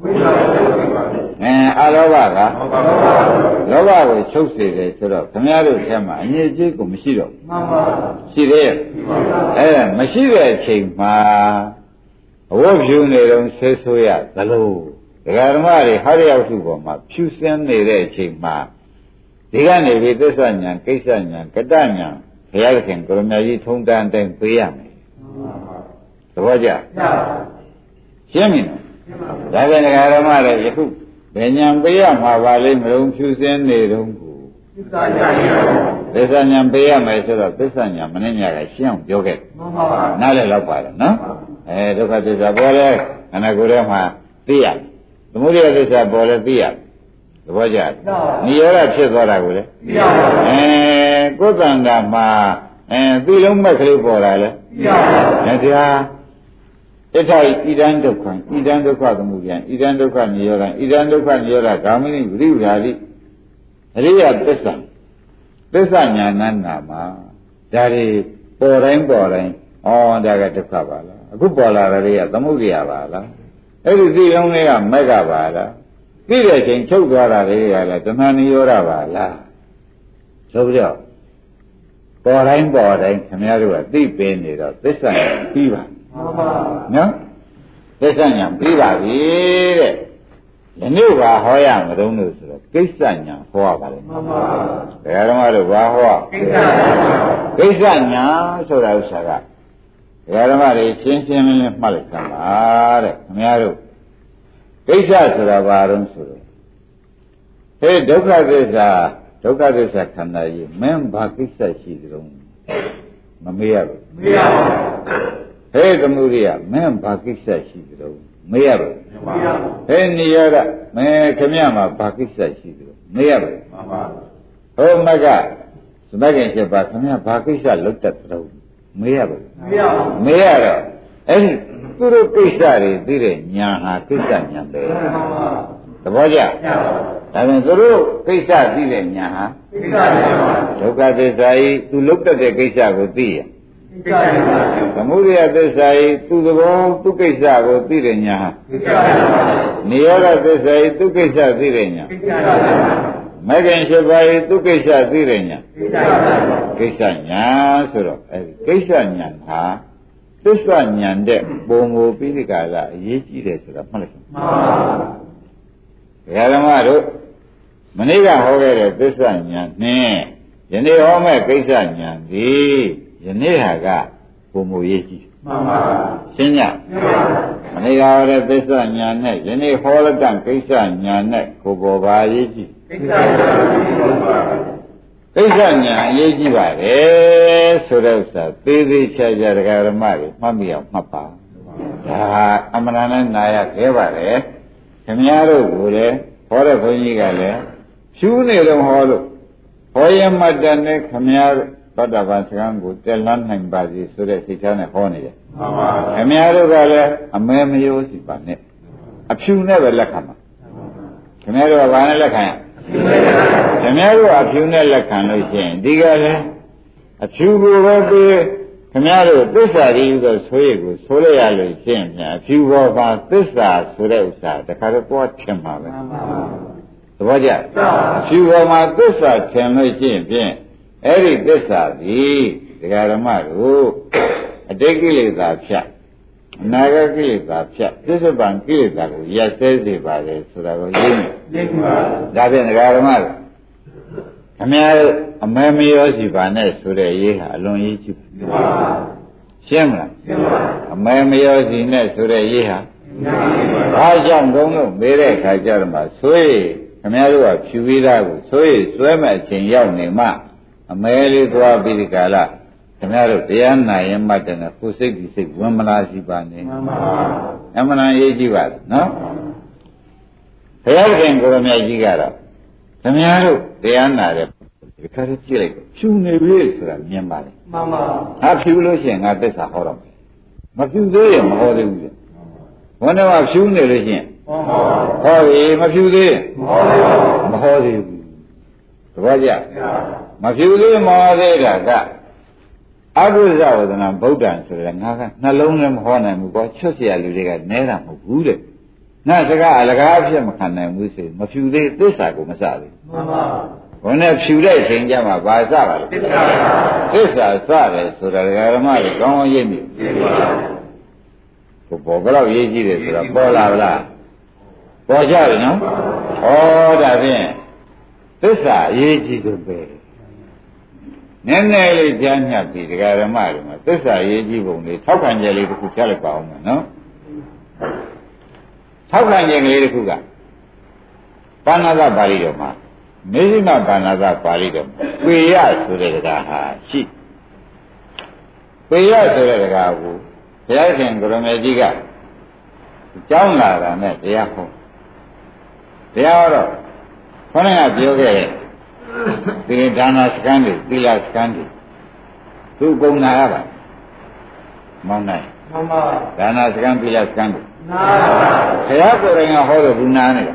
အလောဘကလောဘကိုချုပ်စေတယ်ဆိုတော့ခင်ဗျားတို့ထဲမှာအငြိအကျေးကိုမရှိတော့ရှိသေးရဲ့မရှိတဲ့အချိန်မှာအဝတ်ဖြူနေတော့ဆေးဆိုးရသလိုဒကာဓမ္မတွေဟာရရောက်စုပေါ်မှာဖြူစင်းနေတဲ့အချိန်မှာဒီကနေပြီးသစ္စာဉာဏ်ကိစ္စဉာဏ်ကတ္တဉာဏ်ဘုရားသခင်ကိုရမကြီးထုံးတန်းတိုင်းပေးရမယ်သဘောကျရှင်းပြီနော်ဒါပြန်ဒကာဓမ္မတွေယခုဘယ်ဉာဏ်ပေးရမှာပါလိမ့်မလို့ဖြူစင်းနေတော့ကိုသစ္စာဉာဏ်ပေးရမယ်ဆိုတော့သစ္စာဉာဏ်မင်းညာကရှင်းအောင်ပြောခဲ့နားလည်တော့ပါတယ်နော်ဒုက္ခသစ္စာပေါ်လဲခန္ဓာကိုယ်ထဲမှာသိရသမုဒယသစ္စာပေါ်လဲသိရသဘောကျနိရောဓဖြစ်သွားတာကိုလေသိရကိုယ်တန်တာမှာသီလုံးမဲ့ကလေးပေါ်လာလဲသိရဒါဣဋ္ဌဣဒံဒုက္ခံဣဒံဒုက္ခသမုဒယဣဒံဒုက္ခနိရောဓဣဒံဒုက္ခနိရောဓဂာမိနိဝိရိယဓာတိအရိယသစ္စာသစ္စာဉာဏ်နာမှာဒါတွေပေါ်တိုင်းဒါကဒုက္ခပါလားအခုပေါ်လာတဲ့တွေကသမုဒယပါလားအဲ့ဒီသိလုံးလေးကမက်ကပါလားသိတဲ့အချိန်ချုပ်သွားတာလေးကလည်းတဏှာနိရောဓပါလားဆိုပြီးတော့ပေါ်တိုင်းခင်ဗျားတို့ကသိပင်နေတော့သစ္စာပြီးပါနော်သစ္စာညာပြီးပါပြီတဲ့ယနေ့ကဟောရမလို့ဆိုတော့ကိစ္စညာဟောရပါလိမ့်မယ်ဘယ်တော့မှတော့ဘာဟောကိစ္စညာဆိုတာဥစ္စာကဘယ်တော့မှတွေရှင်းရှင်းလင်းလင်းမှတ်လိုက်သမ်းပါတဲ့ခင်ဗျားတို့ကိစ္စဆိုတာဘာလို့ဆိုတော့ဒုက္ခသစ္စာခန္ဓာကြီးမင်းဘာကိစ္စရှိသလဲမမေးရဘူးမေးရပါဘူးသမုဒိယမင်းဘာကိစ္စရှိသလဲမေးရပါဘူးနိရောဓမင်းခမရမှာဘာကိစ္စရှိသလဲမေးရပါဘူးမကသမဂ္ဂင်7ပါးခမရဘာကိစ္စလွတ်တတ်သလဲမေးရပါဘူးမေးရတော့အဲ့ဒီသူတို့ကိစ္စတွေသိတဲ့ညာဟာကိစ္စညာပဲသဘောကျဒါပြန်သူတို့ကိစ္စသိတဲ့ညာဟာကိစ္စညာပါဒုက္ခသစ္စာဤသူလုတ်တတ်တဲ့ကိစ္စကိုသိရကိစ္စညာပါသမုဒယသစ္စာဤသူသဘောသူကိစ္စကိုသိတဲ့ညာဟာကိစ္စညာပါနိရောဓသစ္စာဤသူကိစ္စသိတဲ့ညာကိစ္စညာပါမဂ္ဂင်7ပါးဤသူကိစ္စသိတဲ့ညာကိစ္စညာပါကိစ္စညာဆိုတော့အဲဒီကိစ္စညာဟာသစ္စာဉာဏ်တဲ့ပုံကိုပြီးဒီကလာအရေးကြီးတယ်ဆိုတာမှတ်လိုက်ပါမှန်ပါဘုရားဓမ္မတို့မနေ့ကဟောခဲ့တဲ့သစ္စာဉာဏ်နဲ့ယနေ့ဟောမဲ့ကိစ္စဉာဏ်ဒီယနေ့ဟာကပုံကိုရေးကြည့်မှန်ပါရှင်းညမနေ့ကဟောတဲ့သစ္စာဉာဏ်နဲ့ယနေ့ဟောလက်တံကိစ္စဉာဏ်နဲ့ကိုပေါ်ပါရေးကြည့်ကိစ္စဉာဏ်ကိစ္စညာအရေးကြီးပါတယ်ဆိုတဲ့ဥစ္စာသေးသေးချာချာတရားဓမ္မတွေမှတ်မိအောင်မှတ်ပါဒါအမှန်တန်နဲ့နာရခဲ့ပါတယ်ခင်ဗျားတို့ကလည်းဟောတဲ့ဘုန်းကြီးကလည်းဖြူးနေတော့ဟောလို့ဟောရမတ္တနဲ့ခင်ဗျားတို့သောတာပန်စကားကိုတက်လန်းနိုင်ပါစေဆိုတဲ့စိတ်ထားနဲ့ဟောနေတယ်မှန်ပါခင်ဗျားတို့ကလည်းအမဲမယိုးစီပါနဲ့အဖြူနဲ့ပဲလက်ခံပါခင်ဗျားတို့ကဘာနဲ့လက်ခံရခင်ဗျားတို့အဖြူနဲ့လက်ခံလို့ရှိရင်ဒီကလည်းအဖြူကိုပဲပြီးခင်ဗျားတို့သစ္စာရည်ဆိုဆိုရကိုဆိုရရလို့ရှိရင်အဖြူဘောပါသစ္စာဆိုတဲ့ဥစ္စာတခါတော့ပေါ်ထင်ပါပဲသဘောကျအဖြူဘောမှာသစ္စာထင်လို့ရှိရင်ဖြင့်အဲ့ဒီသစ္စာသည်ဒကာဓမ္မတို့အတိတ်ကိလေသာဖြတ်အနာဂတ်ကိလေသာဖြတ်သစ္စာပံကိလေသာကိုရပ်စဲစေပါလေဆိုတာကိုရင်းနေပါဒါဖြင့်ဒကာဓမ္မတို့ခမည်းအမဲမရောစီပါနဲ့ဆိုတဲ့ရေးဟာအလွန်ရေးကြည့်ပါရှင်းမလားရှင်းပါအမဲမရောစီနဲ့ဆိုတဲ့ရေးဟာဘာကြောင့်တုံးလို့မေးတဲ့အခါကျတော့မှဆိုရင်ခများတို့ကဖြူပြီးသားကိုဆိုရင်စွဲမဲ့အချိန်ရောက်နေမှအမဲလေးသွားပြီးဒီကလာခင်ဗျားတို့တရားနာရင်မှတ်တယ်နဲ့ကိုယ်စိတ်ဒီစိတ်ဝင်မလာရှိပါနဲ့မှန်ပါအမှန်ရေးကြည့်ပါနော်ဘုရားခင်ကိုရမြတ်ကြီးကတော့ခင်ဗျားတို့တရားနာတဲ့ဒီခါလေးကြည့်လိုက်ဖြူနေပြီဆိုတာမြင်ပါလေမှန်ပါဟာဖြူလို့ရှိရင်ငါသစ္စာဟောတော့မယ်မဖြူသေးရင်မဟောသေးဘူးလေဘုန်းတော်ကဖြူနေလို့ရှိရင်ဟောပြီမဖြူသေးရင်မဟောသေးဘူးတပည့်ကြမဖြူသေးမဟောသေးတာကအဘုဇဝဒနာဗုဒ္ဓံဆိုတဲ့ငါကနှလုံးလည်းမဟောနိုင်ဘူးကောချွတ်เสียလူတွေကနဲတာမဟုတ်ဘူးတဲ့ငါစကားအလကားဖြစ်မခံနိုင်ဘူးဆိုမဖြူသေးသစ္စာကိုမစသေးမှန်ပါဘုန်းနဲ့ဖြူတဲ့အချိန်ကျမှဘာစပါလဲသစ္စာစတယ်ဆိုတာဓမ္မတွေကောင်းကောင်းရိပ်မိဘောဘလောက်ရေးကြည့်တယ်ဆိုတော့ပေါ်လာဗလားပေါ်ကြတယ်နော်ဩဒါဖြင့်သစ္စာရေးကြည့်တော့ပဲနည်းနည်းလေးကြားညပ်ပြီးဓမ္မတွေမှာသစ္စာရေးကြည့်ပုံလေးထောက်ခံချက်လေးတစ်ခုကြားလိုက်ပါအောင်နော်ထောက်ခံချက်လေးတစ်ခုကပါဏာသပါဠိတော်မှာမေဇိမပါဏာသပါဠိတော်ပေယဆိုတဲ့တရားဟာရှိပေယဆိုတဲ့တရားကိုဘုရားရှင်ကိုရမေကြီးကကြောင်းလာတာနဲ့တရားဟောတရားတော့ခေါင်းကပြောခဲ့တဲ့ဒီဒါနစကံတွေသီလစကံတွေသူပုံနာရပါမောင်းနိုင်မှန်ပါဒါနစကံသီလစကံတွေနာဘုရားကိုယ်တိုင်ကဟောလို့သူနာနေတာ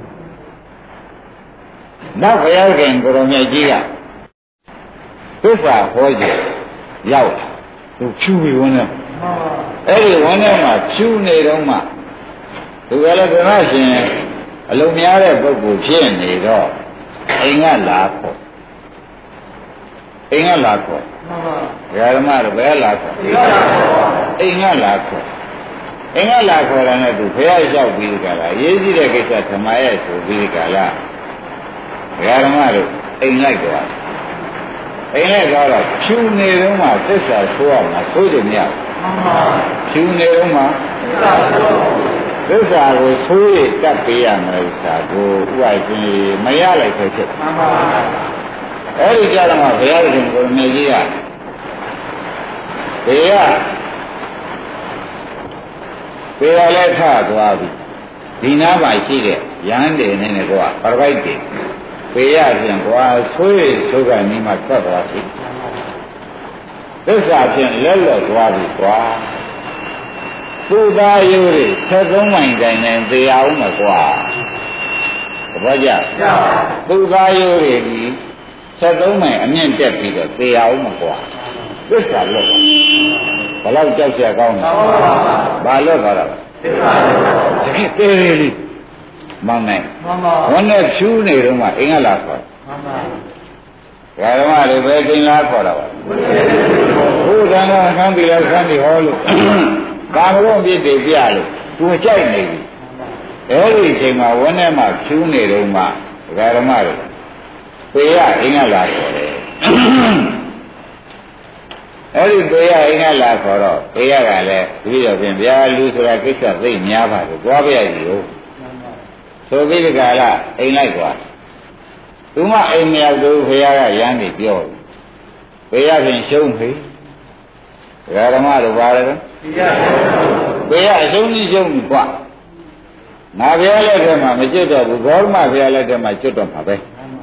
နောက်ဘုရားခင်ကိုရောမြတ်ကြီးကသစ္စာဟောကြရောက်သူဖြူပြီးဝင်တယ်အဲ့ဒီဝင်ထဲမှာဖြူနေတော့မှသူကလည်းဓမ္မရှင်အလုံးများတဲ့ပုဂ္ဂိုလ်ဖြစ်နေတော့အိမ်ကလာခေါ်အိမ်ကလာခေါ်ဓမ္မတို့ဘယ်လာခေါ်အိမ်ကလာခေါ်အိမ်ကလာခေါ်တယ်နဲ့သူဘုရားလျှောက်ပြီးကြလားရေးကြည့်တဲ့ကိစ္စဓမ္မရဲ့ဆိုပြီးကြလားဓမ္မတို့အိမ်လိုက်တော့အိမ်လိုက်တော့ဖြူနေတော့မှသစ္စာဆိုးရမှာဆိုးတယ်မရဖြူနေတော့မှသစ္စာကိုဆိုးရတတ်ပေးရမယ်ဆိုတာကိုဥပဒေရှင်မရလိုက်ဖြစ်ဖြစ်မှန်ပါအဲ့ဒီကြတော့မှဘုရားရှင်ကိုမြတ်ကြီးကဘေးလည်းထသွားပြီဒီနားမှာရှိတဲ့ရဟန်းတွေနဲ့ကွာပရပိုက်တွေပေရပြန်ကွာဆိုးရဆိုးကနေမှသက်သွားပြီသစ္စာဖြင့်လက်လွတ်သွားပြီကွာသူ့သားရိုးတွေ73မိုင်တိုင်းနဲ့သေအောင်မကွာတပည့်ကြသူ့သားရိုးတွေဒီ73မိုင်အမြင့်တက်ပြီးတော့သေအောင်မကွာသစ္စာလွတ်ဘလောက်ကြောက်ရကောင်းလဲဘာလွတ်သွားတာသစ္စာတကယ်သေးသေးလေးမောင်းနိုင်ဝန်းနဲ့ဖြူးနေတော့မှအင်္ဂလာခေါ်ဓမ္မတွေပဲတင်လာခေါ်တာပါဘုရားကဆန်းပြီလားဆန်းပြီဟောလို့ကာမဂုဏ်ပြည့်တည်ပြလို့သူကြိုက်နေပြီအဲဒီအချိန်မှာဝန်းထဲမှာဖြူးနေတော့မှဓမ္မတွေပေရအင်္ဂလာခေါ်တယ်အဲ့ဒီပေရအင်္ဂလာခေါ်တော့ပေရကလည်းဒီလိုဖြင့်ဗျာလူဆိုတာကိစ္စသိများပါလို့သွားပြရည်ကိုဆိုပြီးဒီကလာအိမ်လိုက်သွားသူမအိမ်မရောက်တော့ဘုရားကရမ်းနေပြောတယ်ဘုရားရှင်ရှုံးပြီဓမ္မတို့ပါလေဘုရားအရှုံးကြီးရှုံးပြီကွာငါဘုရားလက်ထဲမှာမကျွတ်တော့ဘူးဘောဓမဘုရားလက်ထဲမှာကျွတ်တော့မှာပဲ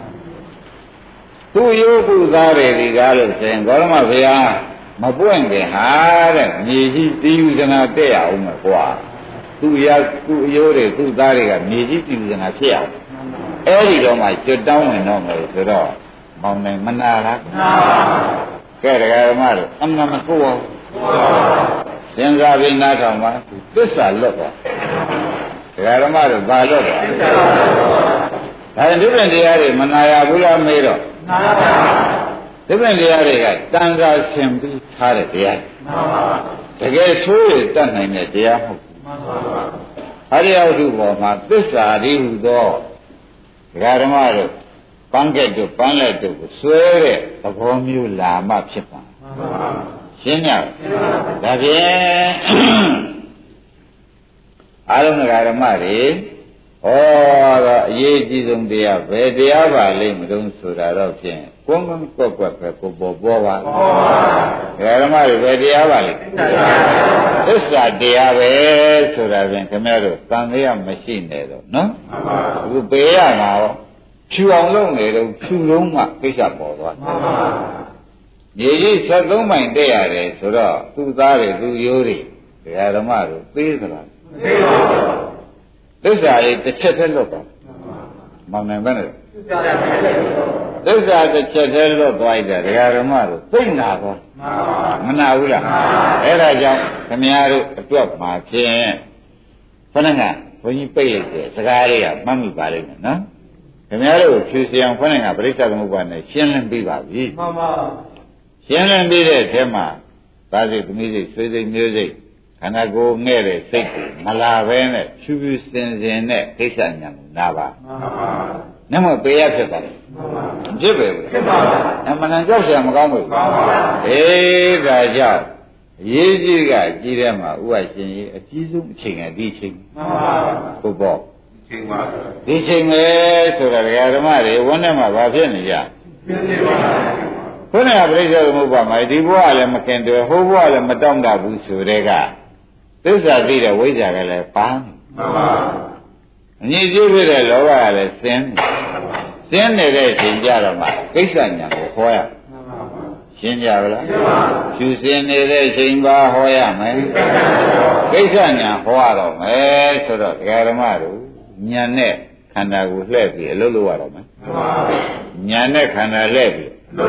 သူ့ရိုးသူ့သားတွေဒီကားလို့ဆိုရင်ဘောဓမဘုရားမပွင့်ခင်ဟာတဲ့မြေကြီးတီးယူစနာတက်ရအောင်မယ်ကွာသူ့ရိုးတွေသူ့သားတွေကမြေကြီးတီးယူစနာဖြစ်အောင်အဲ့ဒီတော့မှကျွတ်တောင်းဝင်တော့မယ်ဆိုတော့မောင်နိုင်မနာလားနာကဲတရားဓမ္မတို့အမှန်မကိုအောင်စဉ်းစားပြီးနားထောင်ပါသစ္စာလွတ်သွားတရားဓမ္မတို့ဘာလွတ်သွားဒါရင်ဒီပြင်တရားတွေမနာရဘူးလားမေးတော့နာပါဒီပြင်တရားတွေကတန်ခါဆင်ပြီးထားတဲ့တရားမှန်ပါတကယ်ဆိုးရတတ်နိုင်တဲ့တရားမဟုတ်ဘူးမှန်ပါအရိယဝတ္ထုပေါ်မှာသစ္စာရည်ဟူသောဓမ္မတို့ပန်းကက်တို့ပန်းလက်တို့ကိုဆွဲတဲ့သဘောမျိုးလာမှဖြစ်ပါမှန်ပါရှင်းကြဒါဖြင့်အာရုံဓမ္မတွေတော့အရေးကြီးဆုံးတရားဘယ်တရားပါလိမ့်မလို့ဆိုတာတော့ဖြင့်ကွန်းကွန်းကွက်ကွက်ပဲကိုပေါ်ပါဓမ္မတွေဘယ်တရားပါလိမ့်သစ္စာတရားပဲဆိုတာဖြင့်ခင်ဗျားတို့သံဃာမရှိနေတော့နော်အခုပေရမှာရောဖြူအောင်လုပ်နေတော့ဖြူလုံးမှကိစ္စပေါ်သွားရေကြီး73မိုင်တက်ရတယ်ဆိုတော့သူ့သားတွေသူ့ရိုးတွေဓမ္မတို့သေးသလားသေးပါဘူးသစ္စာလေးတစ်ချက်တည်းလွတ်သွားမောင်နိုင်ပဲနဲ့သစ္စာတစ်ချက်တည်းလွတ်သွားတယ်ဓမ္မတို့သိနာသွားမနာဘူးလားအဲ့ဒါကြောင့်ခင်ဗျားတို့အတွက်မှာဖြင့်ခဏကဘုန်းကြီးပိတ်လိုက်တယ်စကားလေးကမှတ်မိပါလိမ့်မယ်နော်ခင်ဗျားတို့ဖြူစင်အောင်ခဏကပြိဿသမုပ္ပါဒ်နဲ့ရှင်းလင်းပြီးပါပြီမှန်ပါရှင်းလင်းပြီးတဲ့အထက်မှာသာစိတ်သမီးစိတ်ဆွေစိတ်မျိုးစိတ်ခန္ဓာကိုယ်ငဲ့တဲ့စိတ်ကိုမလာဘဲနဲ့ဖြူဖြူစင်စင်နဲ့ကိစ္စညာကိုနာပါမှန်ပါနမပေရဖြစ်ပါလေမှန်ပါဖြစ်ပဲဖြစ်ပါပါအမှန်တန်ကြောက်เสียမကောင်းဘူးမှန်ပါအေးဒါကြောင့်အရေးကြီးကကြီးတဲ့မှာဥပရှင်ကြီးအကြီးဆုံးအချိန်ကဒီအချိန်မှန်ပါဟုတ်ပေါ့ချိန်ပါဒီချိန်ပဲဆိုတာဓမ္မတွေဝန်းထဲမှာဘာဖြစ်နေကြဖြစ်ပါခုနကပြိဿသမုပ္ပါဒ်မှာဒီဘဝလည်းမခင်တယ်ဟိုဘဝလည်းမတောင့်တဘူးဆိုတဲ့ကသစ္စာသိတဲ့ဝိဇ္ဇာကလည်းပါမှန်ပါအညီကျိုးဖြစ်တဲ့လောဘကလည်းစင်းနေတဲ့အချိန်ကြတော့မှကိစ္စညာကိုဟောရမှန်ပါရှင်းကြပါလားရှင်းပါဖြူစင်နေတဲ့အချိန်ပါဟောရမယ်ကိစ္စညာဟောရတော့မယ်ဆိုတော့ဓမ္မတို့ညာနဲ့ခန္ဓာကိုလှည့်ပြီးအလုပ်လုပ်ရတော့မယ်မှန်ပါညာနဲ့ခန္ဓာလှည့်ပြီး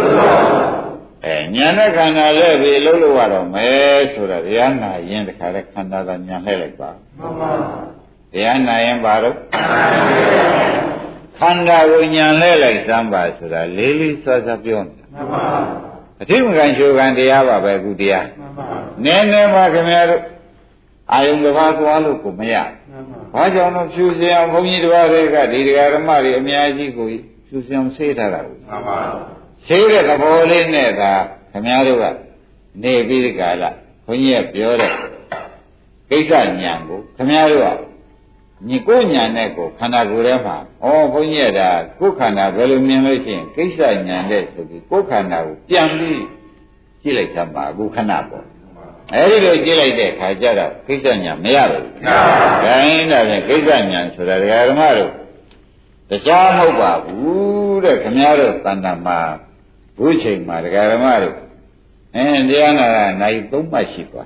ညာနဲ့ခန္ဓာလဲပြီးလှုပ်လို့ရတော့မယ်ဆိုတော့တရားနာရင်တခါတည်းခန္ဓာကညာလှည့်လိုက်ပါမှန်ပါတရားနာရင်ဘာလို့ခန္ဓာကိုညာလှည့်လိုက်စမ်းပါဆိုတာလေးလေးစောစောပြောနေမှန်ပါအထိမကန်ရှုခံတရားပါပဲအခုတရားမှန်ပါနည်းနည်းမှခင်ဗျားတို့အာယုံတစ်ပါးသွားလို့ကိုမရဘာကြောင့်လို့ဖြူစင်အောင်ဘုန်းကြီးတစ်ပါးတွေကဒီတရားဓမ္မတွေအများကြီးကိုဖြူစင်အောင်ဆေးထားတာကိုမှန်ပါရှိတဲ့သဘောလေးနဲ့သာခင်ဗျားတို့ကနေပြီးဒီကာလဘုန်းကြီးကပြောတဲ့ကိစ္စညာကိုခင်ဗျားတို့ကညီကိုညာနဲ့ကိုခန္ဓာကိုယ်ထဲမှာဩဘုန်းကြီးကဒါကိုယ်ခန္ဓာဘယ်လိုမြင်လို့ရှိရင်ကိစ္စညာတဲ့ဆိုပြီးကိုယ်ခန္ဓာကိုပြန်ပြီးကြည့်လိုက်သမှာအခုခဏပေါ့အဲဒီလိုကြည့်လိုက်တဲ့ခါကျတော့ကိစ္စညာမရဘူး။ဒါရင်ဒါဖြင့်ကိစ္စညာဆိုတာဓမ္မတို့တရားမဟုတ်ပါဘူးတဲ့ခင်ဗျားတို့တဏ္ဍာမှာဘုချိန်မှာဓမ္မတို့တရားနာနိုင်3မှရှိသွား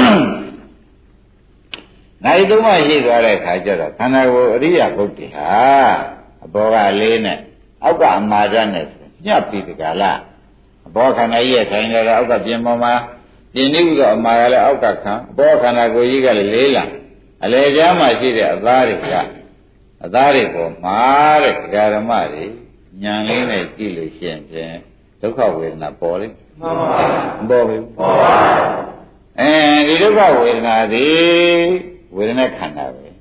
နိုင်3မှရှိသွားတဲ့ခါကျတော့ခန္ဓာကိုယ်အရိယဘုဒ္ဓဟာအဘောက4နဲ့အောက်ကအမာဒနဲ့ညှပ်ပြီးတကလားအဘောခန္ဓာကြီးရဲ့ထိုင်နေတာအောက်ကပြင်ပေါ်မှာပြင်နေပြီးတော့အမာကလည်းအောက်ကခံအဘောခန္ဓာကိုယ်ကြီးကလည်း4လံအလေကြားမှာရှိတဲ့အသားတွေကအသားတွေပေါ်မှာတဲ့ဓမ္မတွေဉာဏ်လေးနဲ့ကြည့်လို့ရှိရင်ဖြင့်ဒုက္ခဝေဒနာပေါ်လိမ့်မှန်ပါဘူးပေါ်ပြီပေါ်ပါဒီဒုက္ခဝေဒနာသည်ဝေဒနာခန္ဓာပဲ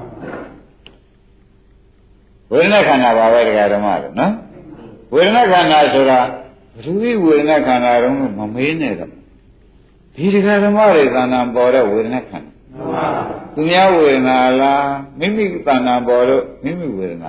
ဝေဒနာခန္ဓာပါပဲဓမ္မတွေနော်ဝေဒနာခန္ဓာဆိုတာဘယ်လိုဝေဒနာခန္ဓာတော့မမေးနဲ့တော့ဒီဓမ္မတွေသဏ္ဍာန်ပေါ်တဲ့ဝေဒနာခန္ဓာသူများဝေဒနာလားမိမိသဏ္ဍာန်ပေါ်လို့မိမိဝေဒနာ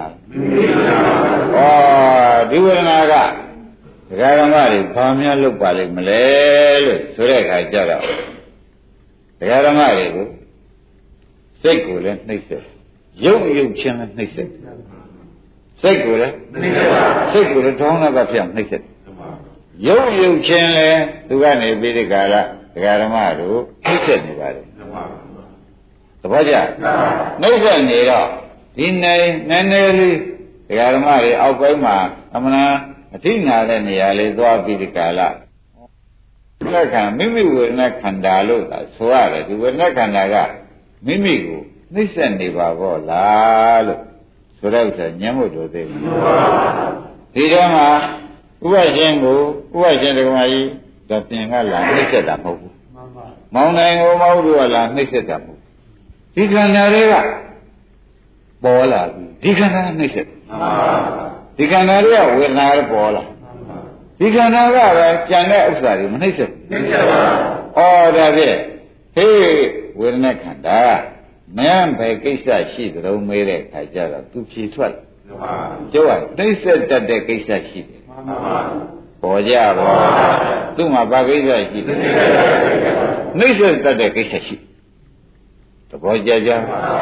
ဒီဝေဒနာကဓမ္မတွေဘာများလုပ်ပါလိမ့်မလဲလို့ဆိုတဲ့အခါကျတော့ဓမ္မတွေကိုစိတ်ကိုလည်းနှိမ့်ဆက်ရုပ်ချင်းလည်းနှိမ့်ဆက်စိတ်ကိုလည်းနှိမ့်ဆက်စိတ်ကိုလည်းထောင်းတာပြနှိမ့်ဆက်ရုပ်ချင်းလည်းသူကနေပြီးဒီကာလဓမ္မတို့နှိမ့်ဆက်နေပါတယ်သဘောကျနှိမ့်ဆက်နေတော့ဒီနည်းနည်းလေးဓမ္မတွေအောက်ပိုင်းမှာအမှန်အထိနာတဲ့နေရာလေးသွားပြီးဒီကာလလက်ခံမိမိဝေဒနာခန္ဓာလို့သာဆိုရတယ်ဒီဝေဒနာခန္ဓာကမိမိကိုနှိမ့်ဆက်နေပါဘောလားလို့ဆိုတော့ဆိုညံ့ဖို့တို့သေးဘူးဒီထဲမှာဥပရှင်ကိုဥပရှင်ဓမ္မကြီးဒါပြင်ကလာနှိမ့်ဆက်တာမဟုတ်ဘူးမောင်နိုင်ကိုမောင်တို့ကလာနှိမ့်ဆက်တာမဟုတ်ဒီခန္ဓာတွေကပေါ်လာပြီဒီခန္ဓာနှိမ့်ဆက်ဒီခန္ဓာတွေကဝေဒနာတွေပေါ်လာဒီခန္ဓာကပဲကြံတဲ့ဥစ္စာတွေမနှိမ့်ဆက်ဘူးနှိမ့်ဆက်ပါဒါဖြင့်ဟေးဝေဒနာခန္ဓာမင်းဘယ်ကိစ္စရှိသလုံးမေးတဲ့ခါကျတော့သူဖြေထွက်တယ်ကျုပ်ကနှိမ့်ဆက်တတ်တဲ့ကိစ္စရှိတယ်ပေါ်ကြပါသူ့မှာဘာကိစ္စရှိတယ်နှိမ့်ဆက်တတ်တဲ့ကိစ္စရှိသဘောကျကြ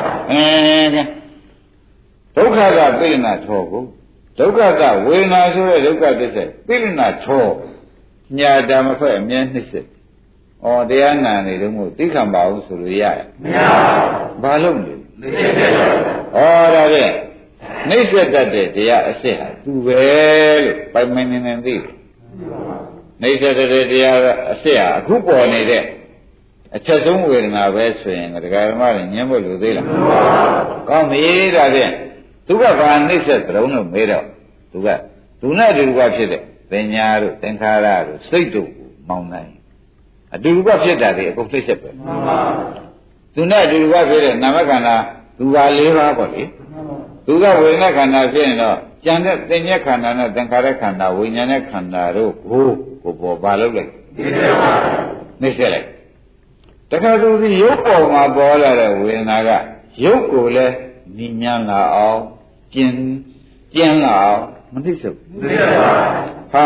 ဒုက္ခကပိဋနာထောကိုဒုက္ခကဝေဒနာဆိုတဲ့ဒုက္ခသစ္စာပိဋနာထောညာဓမ္မဖက်အမြဲနှိမ့်ဆက်ဩတရားနာနေတော့မို့သိခံပါအောင်ဆိုလို့ရတယ်မရပါဘူးဘာလို့လဲနှိမ့်ဆက်ဩဒါဖြင့်နှိမ့်ဆက်တတ်တဲ့တရားအစစ်ဟာသူပဲလို့ပိုင်မင်းနေသိတယ်နှိမ့်ဆက်တဲ့တရားအစစ်ဟာအခုပေါ်နေတဲ့အချက်ဆုံးဝေဒနာပဲဆိုရင်တရားဓမ္မတွေညှင်းဖို့လိုသေးလားကောင်းပြီဒါဖြင့်သူကဘာနှိမ့်ဆက်သလုံးလို့မေးတော့သူနဲ့အတူတူကဖြစ်တဲ့ပညာတို့သင်္ခါရတို့စိတ်တို့ကိုမောင်းနိုင်အတူတူကဖြစ်တာတွေအကုန်နှိမ့်ဆက်ပဲသူနဲ့အတူတူကဖြစ်တဲ့နာမခန္ဓာသူက၄ပါးပေါ့လေသူကဝေဒနာခန္ဓာဖြစ်ရင်တော့ကျန်တဲ့သင်္ညက်ခန္ဓာနဲ့သင်္ခါရခန္ဓာဝိညာဉ်နဲ့ခန္ဓာတို့ကိုပေါ်ဘာလုပ်လိုက်နှိမ့်ဆက်လိုက်တခါသူဒီရုပ်ပေါ်မှာပေါ်လာတဲ့ဝေဒနာကရုပ်ကိုလည်းညီညံ့လာအောင်ကျင်းလာအောင်မသိစုဟာ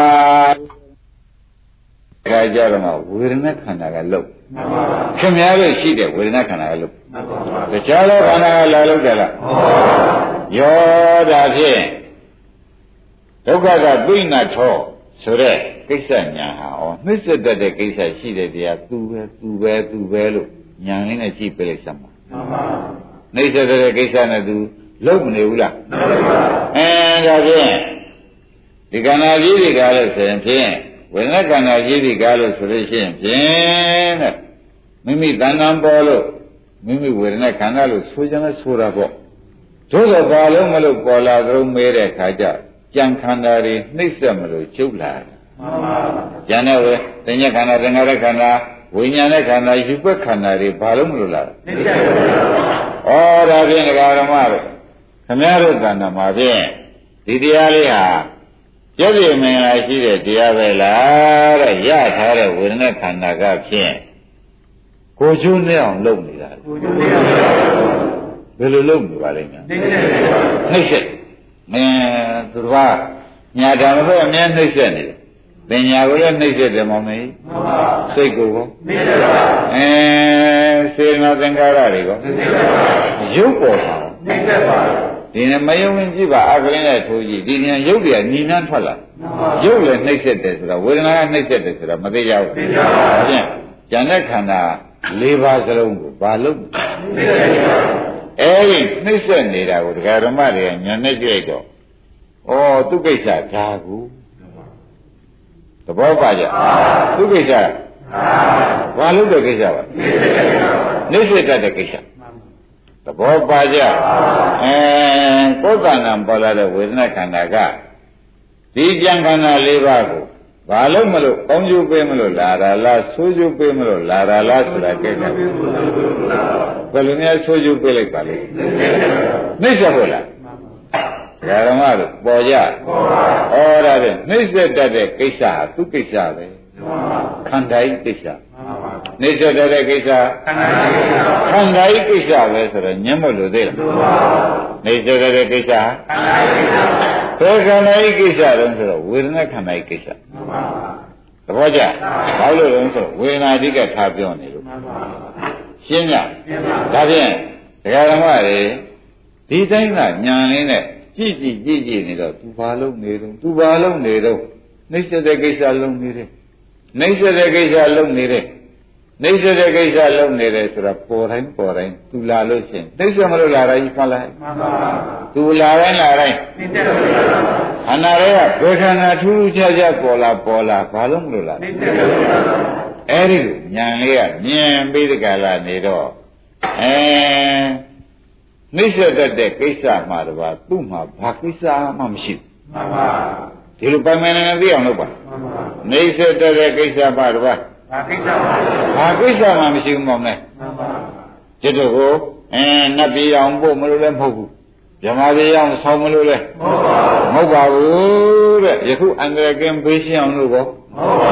ဒါကြတော့မှဝေဒနာခန္ဓာကလုတ်ခင်ဗျားတို့ရှိတဲ့ဝေဒနာခန္ဓာကလုတ်တခြားသောခန္ဓာကလာလုတ်တယ်လားယောဒါဖြင့်ဒုက္ခကပိဋနာထောဆိုတဲ့ကိစ္စညာဟာနှိမ့်ဆက်တတ်တဲ့ကိစ္စရှိတဲ့တရားသူပဲလို့ညာလေးနဲ့ကြည့်ပြလိုက်စမ်းပါနှိမ့်ဆက်တဲ့ကိစ္စနဲ့သူလုံးမနေဘူးလားဒါဖြင့်ဒီခန္ဓာကြီးတွေကားလို့ဆိုရင်ဖြင့်ဝေဒနာခန္ဓာကြီးတွေကားလို့ဆိုလို့ရှိရင်ဖြင့်တဲ့မိမိတဏ္ဍံပေါ်လို့မိမိဝေဒနာခန္ဓာလို့ဆိုကြမယ်ဆိုတာပေါ့သို့တော့ဘာလို့မလို့ပေါ်လာသလုံးမဲတဲ့ခါကျကြံခန္ဓာတွေနှိမ့်ဆက်မလို့ကျုပ်လာတယ်ကျန်တဲ့ဝေသင်္ညခန္ဓာသင်္ခါရခန္ဓာဝိညာဉ်နဲ့ခန္ဓာယူပွက်ခန္ဓာတွေဘာလို့မလို့လာလဲနှိမ့်ဆက်ပါဘူးဒါဖြင့်ဒကာဓမ္မတို့ခင်ဗျားတို့တဏ္ဍာမှာဖြင့်ဒီတရားလေးဟာကျုပ်ရမင်္ဂလာရှိတဲ့တရားပဲလားတဲ့ရထားတဲ့ဝေဒနာခန္ဓာကဖြင့်ကိုကျိုးနဲ့အောင်လုပ်နေတာကိုကျိုးနဲ့အောင်ဘယ်လိုလုပ်နေပါလိမ့်မယ်နှိမ့်ဆက်သူကညာဓမ္မပဲအမြဲနှိမ့်ဆက်နေတယ်ပညာကိုလည်းနှိမ့်ဆက်တယ်မောင်မေစိတ်ကိုရောနှိမ့်ဆက်ပါစေနာသင်္ခါရတွေရောရုပ်ပေါ်တာနှိမ့်ဆက်ပါဒီနေ့မယုံရင်ကြည့်ပါအကလင်းနဲ့ထိုးကြည့်ဒီနေ့ရုပ်တွေကညီနှမ်းထွက်လာရုပ်လည်းနှိမ့်ဆက်တယ်ဆိုတာဝေဒနာကနှိမ့်ဆက်တယ်ဆိုတာမသိကြဘူးသိကြပါဘူးဖြင့်ဉာဏ်နဲ့ခန္ဓာ၄ပါးစလုံးကိုဘာလို့အဲဒီနှိမ့်ဆက်နေတာကိုဒကာဓမ္မတွေကဉာဏ်နဲ့ကြည့်တော့ဩသူကိစ္စဒါကူသဘောပါကြသူကိစ္စဘာလို့တဲ့ကိစ္စပါနှိမ့်ဆက်တတ်တဲ့ကိစ္စသဘောပါကြကိုယ်ကံံပေါ်လာတဲ့ဝေဒနာခန္ဓာကဒီကြံခန္ဓာ၄ပါးကိုဘာလို့မလို့ကောင်းကျိုးပေးမလို့လာတာလားဆိုးကျိုးပေးမလို့လာတာလားဆိုတာကြည့်တယ်ဘယ်လိုများဆိုးကျိုးပေးလိုက်ပါလိမ့်နှိမ့်ဆက်ဖို့လားဓမ္မတို့ပေါ်ကြဩဒါဖြင့်နှိမ့်ဆက်တတ်တဲ့ကိစ္စဟာသူကိစ္စပဲခန္ဓာဤကိစ္စနှိမ့်ဆက်တတ်တဲ့ကိစ္စခန္ဓာဤကိစ္စပဲဆိုတော့ညှင်းမလို့သေးလားနှိမ့်ဆက်တတ်တဲ့ကိစ္စဘယ်ခန္ဓာဤကိစ္စတုန်းဆိုတော့ဝေဒနာခန္ဓာဤကိစ္စသဘောကျဘာလို့လဲဆိုတော့ဝေဒနာအဓိကထားပြောနေလို့ရှင်းကြဒါဖြင့်ဒကာဓမ္မတွေဒီတိုင်းကညာလေးနဲ့ကြည့်နေတော့သူဘာလုံးနေတော့နှိမ့်ဆက်တဲ့ကိစ္စလုံးနေတယ်နှိမ့်ဆက်တဲ့ကိစ္စလုံးနေတယ်နှိမ့်ဆက်တဲ့ကိစ္စလုံးနေတယ်ဆိုတာပေါ်တိုင်းသူလာလို့ရှိရင်နှိမ့်ဆက်မလို့လာတာကြီးမှတ်လိုက်မှန်ပါသူလာတိုင်းနှိမ့်ဆက်လို့ခန္ဓာတွေကဘယ်ခန္ဓာထူးခြားခြားပေါ်လာဘာလို့မလို့လာနှိမ့်ဆက်လို့အဲ့ဒီညာလေးကမြင်ပြီးဒီကလာနေတော့နှိမ့်ဆက်တတ်တဲ့ကိစ္စမှာတော့သူ့မှာဘာကိစ္စမှမရှိဘူးမှန်ပါဒီလိုပိုင်ပိုင်နိုင်သိအောင်လုပ်ပါမှန်ပါနှိမ့်ဆက်တတ်တဲ့ကိစ္စမှာတော့ဘာကိစ္စမှမရှိဘူးမောင်နဲ့မှန်ပါจิตတို့ကိုနတ်ပြည်အောင်ပို့မလို့လည်းမဟုတ်ဘူးဗြဟ္မာပြည်အောင်ဆောင်းမလို့လည်းမဟုတ်ပါဘူးတဲ့ယခုအန္တရာယ်ကင်းဘေးရှင်းအောင်လို့ကောမ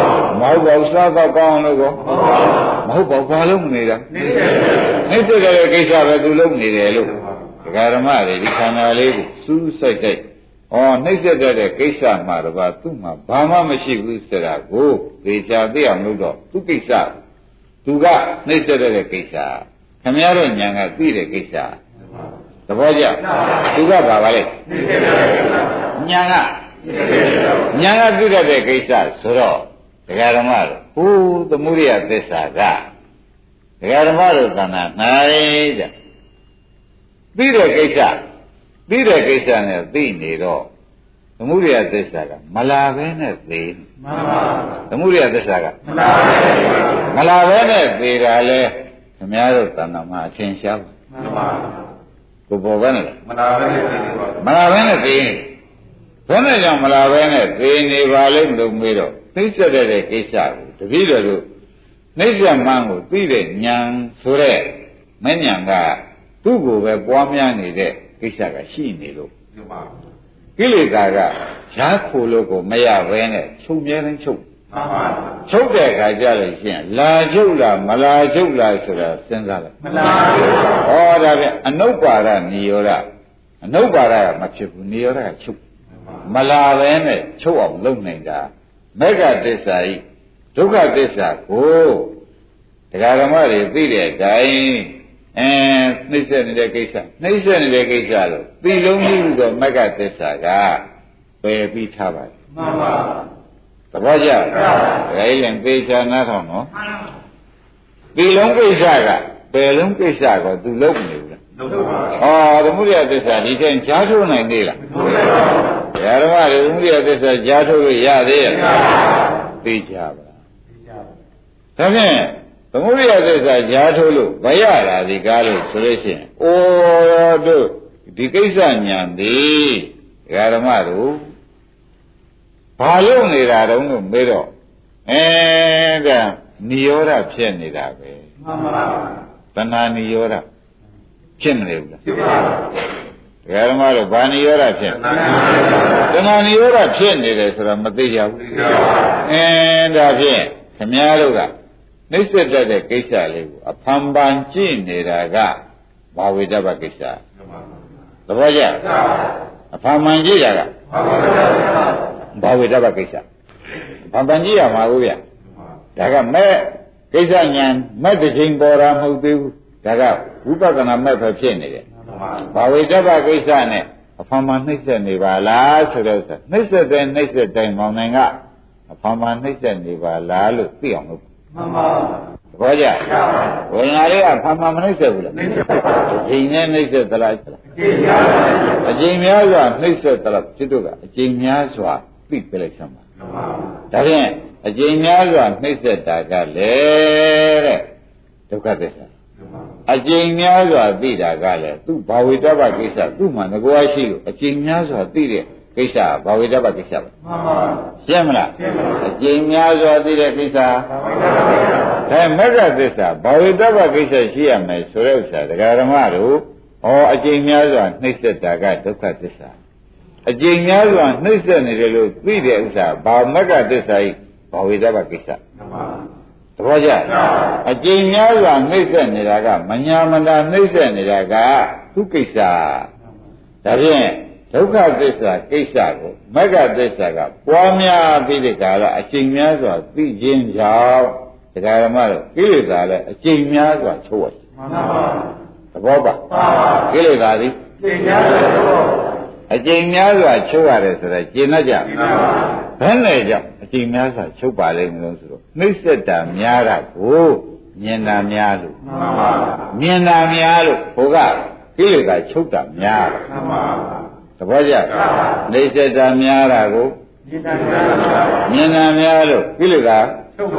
ဟုတ်ပါဘူးစားတော့ကောင်းလို့ကောမဟုတ်ပါဘူးဘာလို့မနေတာနှိမ့်တဲ့ကိစ္စပဲသူလုပ်နေတယ်လို့ဒကာဓမ္မတွေဒီခန္ဓာလေးကိုစူးစိုက်တဲ့နှိမ့်တဲ့ကိစ္စမှာတော့သူ့မှာဘာမှမရှိဘူးဆိုတာကိုသေချာသိအောင်လုပ်တော့သူကိစ္စသူကနှိမ့်တဲ့ကိစ္စခင်ဗျားတို့ညာကသိတဲ့ကိစ္စသဘောကျသူကဘာပါလဲညာကသိတဲ့ကိစ္စဆိုတော့ဒကာဓမ္မတို့ဟိုးသမုဒိယသစ္စာကဒကာဓမ္မတို့သဏ္ဍာန်၌တဲ့သိတဲ့ကိစ္စနဲ့သိနေတော့သမုဒိယသစ္စာကမလာဘဲနဲ့သိမှန်ပါသမုဒိယသစ္စာကမလာဘဲနဲ့သိတာလဲခင်ဗျားတို့သဏ္ဍာန်မှာအထင်ရှားပါမှန်ပါကိုပေါ်ပဲနဲ့မလာဘဲနဲ့သိဘယ်နဲ့ကြောင့်မလာဘဲနဲ့သိနေပါလိမ့်လို့မေးတော့သိဆက်တဲ့ကိစ္စကိုတပည့်တော်တို့နှိစ္စမှန်းကိုသိတဲ့ဉာဏ်ဆိုတဲ့မဉဏ်ကသူ့ကိုပဲပွားများနေတဲ့ကိစ္စကရှိနေလို့ကိလေသာကရှားခိုလို့ကိုမရဘဲနဲ့ချုပ်မြဲတိုင်းချုပ်ချုပ်တဲ့အခါကျလို့ရှိရင်လာချုပ်လားမလာချုပ်လားဆိုတာစဉ်းစားလိုက်မလာဘူးဟောဒါပြန်အနုပ္ပါဒနိရောဓအနုပ္ပါဒကမဖြစ်ဘူးနိရောဓကချုပ်မလာပဲနဲ့ချုပ်အောင်လုပ်နေတာမေဃသစ္စာဤဒုက္ခသစ္စာကိုတရားဓမ္မတွေသိတဲ့အတိုင်းနှိမ့်ဆက်နေတဲ့ကိစ္စလို့သိလုံးမှုတော့မေဃသစ္စာကပယ်ပြီးထားပါတယ်မှန်ပါသဘောကျဒါရင်သေချာနားထောင်နော်သိလုံးကိစ္စကပယ်လုံးကိစ္စကိုသူလုပ်နေဘူးလားလုပ်ပါဘူးသမုဒိယသစ္စာဒီတိုင်းကြားထုတ်နိုင်သေးလားမထုတ်ပါဘူးဓမ္မတွေသမုဒိယသစ္စာကြားထုတ်လို့ရသေးရဲ့သိကြပါဒါဖြင့်သမုဒိယသစ္စာကြားထုတ်လို့မရတာဒီကားလို့ဆိုလို့ရှိရင်တို့ဒီကိစ္စညာသည်ဓမ္မတို့ဘာလို့နေတာတုံးလို့မေးတော့ဒါနိရောဓဖြစ်နေတာပဲမှန်ပါပါတဏှာနိရောဓဖြစ်မနေဘူးလားဖြစ်ပါဘူးဓမ္မတို့ဘာနိရောဓဖြစ်တဏှာနိရောဓဖြစ်နေတယ်ဆိုတာမသိကြဘူးဒါဖြင့်ခင်ဗျားတို့ကနှိစ္စတတ်တဲ့ကိစ္စလေးကိုအဖန်ပန်ကြည့်နေတာကဘာဝေတ္တပကိစ္စသဘောကျအဖန်ပန်ကြည့်တာကဘာဝေတ္တပကိစ္စအဖန်ပန်ကြည့်ရမှာကိုဗျဒါကမဲ့ကိစ္စညာမဲ့တစ်ချိန်ပေါ်တာမဟုတ်သေးဘူးဒါကဝိပဿနာမဲ့ပဲဖြစ်နေတယ်ဘာဝေတ္တပကိစ္စနဲ့အဖန်ပန်နှိစ္စနေပါလားဆိုတော့နှိစ္စတဲ့နှိစ္စတိုင်းမောင်နိုင်ကအဖန်ပန်နှိစ္စနေပါလားလို့သိအောင်လုပ်မှန်ပါသဘောကျဝိညာဉ်လေးကဖန်မှန်မနှိမ့်ဆက်ဘူးလားနှိမ့်ဆက်ပါဘူးအချိန်နဲ့နှိမ့်ဆက်သလားအချိန်များစွာနှိမ့်ဆက်သလားဖြစ်တော့ကအချိန်များစွာသိပြလိုက်စမ်းပါမှန်ပါဒါဖြင့်အချိန်များစွာနှိမ့်ဆက်တာကလည်းတဲ့ဒုက္ခသစ္စာအချိန်များစွာသိတာကလည်းသူ့ဘာဝေတ္တပကိစ္စသူ့မှာငကောရှိလို့အချိန်များစွာသိတဲ့ကိစ္စဘာဝေတ္တပကိစ္စပဲမှန်ပါရှင်းမလားရှင်းပါအကျဉ်းများစွာသိတဲ့ကိစ္စဒါမဂ္ဂသစ္စာဘာဝေတ္တပကိစ္စရှိရမယ်ဆိုတဲ့ဥစ္စာဒကာဓမ္မတို့အကျဉ်းများစွာနှိမ့်ဆက်တာကဒုက္ခသစ္စာအကျဉ်းများစွာနှိမ့်ဆက်နေတယ်လို့သိတဲ့ဥစ္စာဘာမဂ္ဂသစ္စာဤဘာဝေတ္တပကိစ္စမှန်ပါသဘောကျအကျဉ်းများစွာနှိမ့်ဆက်နေတာကမညာမတာနှိမ့်ဆက်နေတာကသူကိစ္စဒါဖြင့်ဒုက္ခသစ္စာကိစ္စကိုမဂ္ဂသစ္စာကပွားများပြီးတဲ့ကာလအကျင့်များစွာသိခြင်းကြောင့်တရားဓမ္မတို့ကိလေသာလည်းအကျင့်များစွာချိုးရမှန်ပါသဘောပါကိလေသာသည်အကျင့်များစွာချိုးရတယ်ဆိုတော့ကျင့်တတ်ကြဘယ်နဲ့ကြောင့်အကျင့်များစွာချုပ်ပါလိမ့်မလို့ဆိုတော့နှိစ္စတာများတာကိုမြင်တာများလို့မှန်ပါမြင်တာများလို့ဟိုကကိလေသာချုပ်တာများမှန်ပါသဘောကျနှိစ္စတာများတာကိုမြင်တာများလို့ကိလေသာ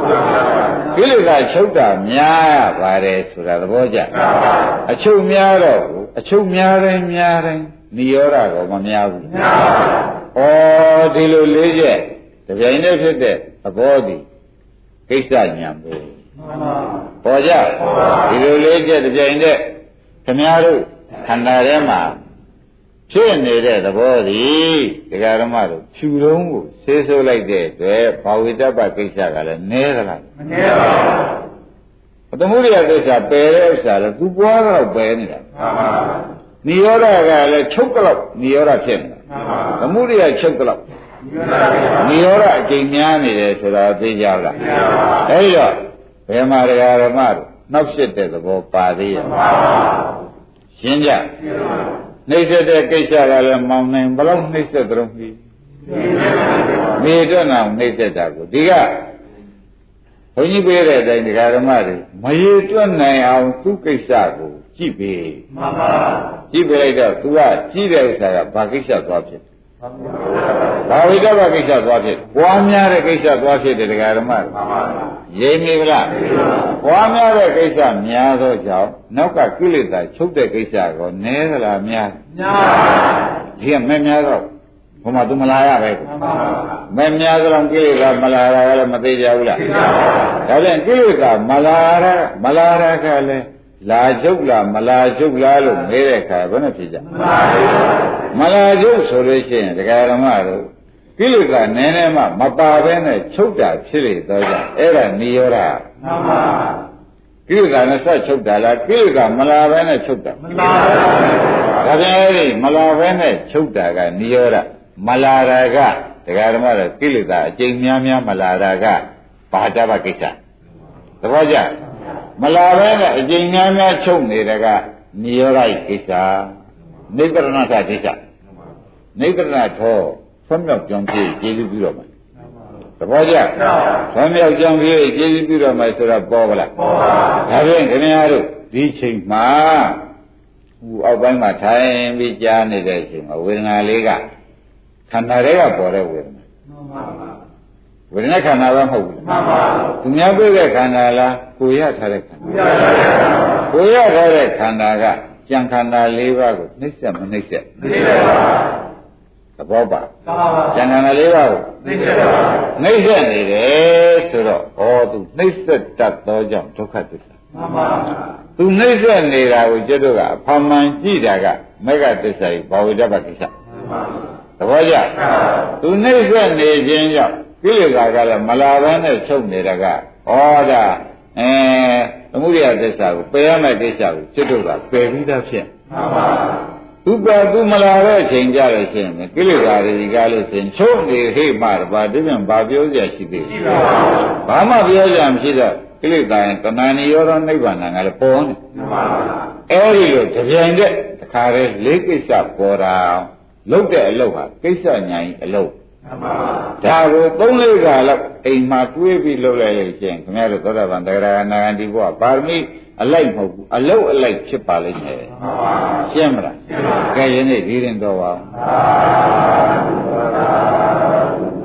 ချုပ်တာများပါတယ်ဆိုတာသဘောကျအချုပ်များတော့အချုပ်များတိုင်းနိရောဓကောမများဘူးဒီလိုလေးချက်တပြိုင်တည်းဖြစ်တဲ့သဘောတည်ကိစ္စညာပဲပေါ်ကြဒီလိုလေးချက်တပြိုင်တည်းခင်ဗျားတို့ခန္ဓာထဲမှာ ခန္ဓာထဲမှာဖြစ်တဲ့ကိစ္စကိုသိတဲ့ဉာဏ်ပေါ်ကြဒီလိုလေးချက်တပြိုင်တည်းခင်ဗျားတို့ခန္ဓာထဲမှာဖြစ်တဲ့ကိစ္စကိုသိတဲ့ဉာဏ်ပေါ်ကြဖြစ်နေတဲ့သဘောသည်ဒကာဓမ္မတို့ဖြူလုံးကိုဆေးဆိုးလိုက်တဲ့အတွက်ဘာဝိတ္တပကိစ္စကလည်းနည်းသလားမနည်းပါဘူးသမုဒိယကိစ္စပယ်တဲ့ဥစ္စာလည်းသူပွားတော့ပယ်နေတာမှန်ပါနိရောဓကလည်းချုပ်တော့နိရောဓဖြစ်နေတာမှန်ပါသမုဒိယချုပ်တော့နိရောဓအကျိန်များနေတယ်ဆိုတာသိကြလားသိပါပါအဲဒီတော့ဘယ်မှာဒကာဓမ္မတို့နောက်ဖြစ်တဲ့သဘောပါသေးရဲ့မှန်ပါရှင်းကြနှိမ့်ဆက်တဲ့ကိစ္စကလည်းမောင်နိုင်ဘယ်လောက်နှိမ့်ဆက်သလုံးကြီးနေတော့အောင်နှိမ့်ဆက်တာကိုဒီကဘုန်းကြီးပြောတဲ့အတိုင်းဒကာဓမ္မတွေမရေတွက်နိုင်အောင်သူ့ကိစ္စကိုကြည့်ပြီမှန်ပါကြည့်ပြလိုက်တော့ तू ကကြည့်တဲ့ဥစ္စာကဘာကိစ္စသွားဖြစ်ဘာဝိတ္တဘကိစ္စသွားဖြစ်ပွားများတဲ့ကိစ္စသွားဖြစ်တယ်ဒကာဓမ္မတွေရိပ်နေဗလားပွားများတဲ့ကိစ္စများသောကြောင့်နောက်ကကိလေသာချုပ်တဲ့ကိစ္စကိုနည်းသလားများဒီကမဲ့များတော့ဘုမသူမလာရပဲမဲ့များသောကိလေသာမလာတာကလည်းမသိကြဘူးလားဒါပြန်ကိလေသာမလာရကလည်းလာချုပ်လားမလာချုပ်လားလို့မေးတဲ့အခါဘယ်နဲ့ဖြစ်ကြမလာချုပ်ဆိုလို့ရှိရင်ဒကာဓမ္မတို့ကိလေသာနည်းနည်းမှမပါဘဲနဲ့ချုပ်တာဖြစ်လေတော့ကြအဲ့ဒါနိရောဓမှန်ပါကိလေသာနဲ့ဆက်ချုပ်တာလားကိလေသာမလာဘဲနဲ့ချုပ်တာမလာပါဘူးဒါပြန်အဲ့ဒီမလာဘဲနဲ့ချုပ်တာကနိရောဓမလာတာကဒကာဓမ္မတို့ကိလေသာအကျိန်များများမလာတာကဘာတဘကိစ္စသဘောကျမလာဘဲနဲ့အကျိန်များများချုပ်နေတာကနိရောဓကိစ္စနိဗ္ဗာန်သကိစ္စနိဗ္ဗာန်ထောဆွမ်းမြောက်ကြောင်းပြေကျေးဇူးပြုတော့မယ်သဘောကျဆွမ်းမြောက်ကြောင်းပြေကျေးဇူးပြုတော့မယ်ဆိုတာပေါ်ပါလားပေါ်ပါဒါဖြင့်ခင်ဗျားတို့ဒီချိန်မှာဟိုအောက်ပိုင်းမှာထိုင်ပြီးကြားနေတဲ့အချိန်မှာဝေဒနာလေးကခန္ဓာတွေကပေါ်တဲ့ဝေဒနာမှန်ပါဝေဒနာခန္ဓာပဲမဟုတ်ဘူးမှန်ပါသူများပြည့်တဲ့ခန္ဓာလားကိုရထားတဲ့ခန္ဓာကိုရထားတဲ့ခန္ဓာကကြံခန္ဓာ၄ပါးကိုနှိမ့်ဆက်မနှိမ့်ဆက်နှိမ့်ဆက်ပါသဘောပါကျန်ခန္ဓာ၄ပါးကိုနှိမ့်ဆက်ပါနှိမ့်ဆက်နေတယ်ဆိုတော့ဩသူနှိမ့်ဆက်တတ်သောကြောင့်ဒုက္ခသစ္စာမှန်ပါသူနှိမ့်ဆက်နေတာကိုကျွတ်တို့ကအဖမှန်ကြည့်တာကမေဃသစ္စာကြီးဘာဝိတ္တပကိစ္စမှန်ပါသဘောကျသူနှိမ့်ဆက်နေခြင်းကြောင့်ကိလေသာကလည်းမလာဘဲနဲ့ချုပ်နေတာကဩဒါသမုဒိယသစ္စာကိုပယ်ရမယ့်ကိစ္စကိုကျွတ်တို့ကပယ်ပြီးသားဖြစ်မှန်ပါသူမလာတဲ့အချိန်ကြလို့ရှိရင်ကိလေသာတွေကလို့ရှိရင်ချုပ်နေဟိမှတပါဒီပြန်ဘာပြောကြရှိသေးလဲဘာမှပြောကြမရှိတော့ကိလေသာရင်တဏှာနိရောဓနိဗ္ဗာန်ကလည်းပေါ်နေအဲဒီလိုတပြိုင်တည်းတခါတည်း၄ကိစ္စပေါ်တာလုပ်တဲ့အလုပ်ဟာကိစ္စညာကြီးအလုပ်ဒါကို၃-၄ခါလောက်အိမ်မှာတွေးပြီးလုပ်လိုက်လို့ရှိရင်ခင်ဗျားတို့သောတာပန်သဂရဂနာဂန္ဒီဘုရားပါရမီအလိုက်မဟုတ်ဘူးအလုတ်အလိုက်ဖြစ်ပါလိမ့်မယ်ရှင်းမလားကဲယနေ့ဒီရင်တော့ပါ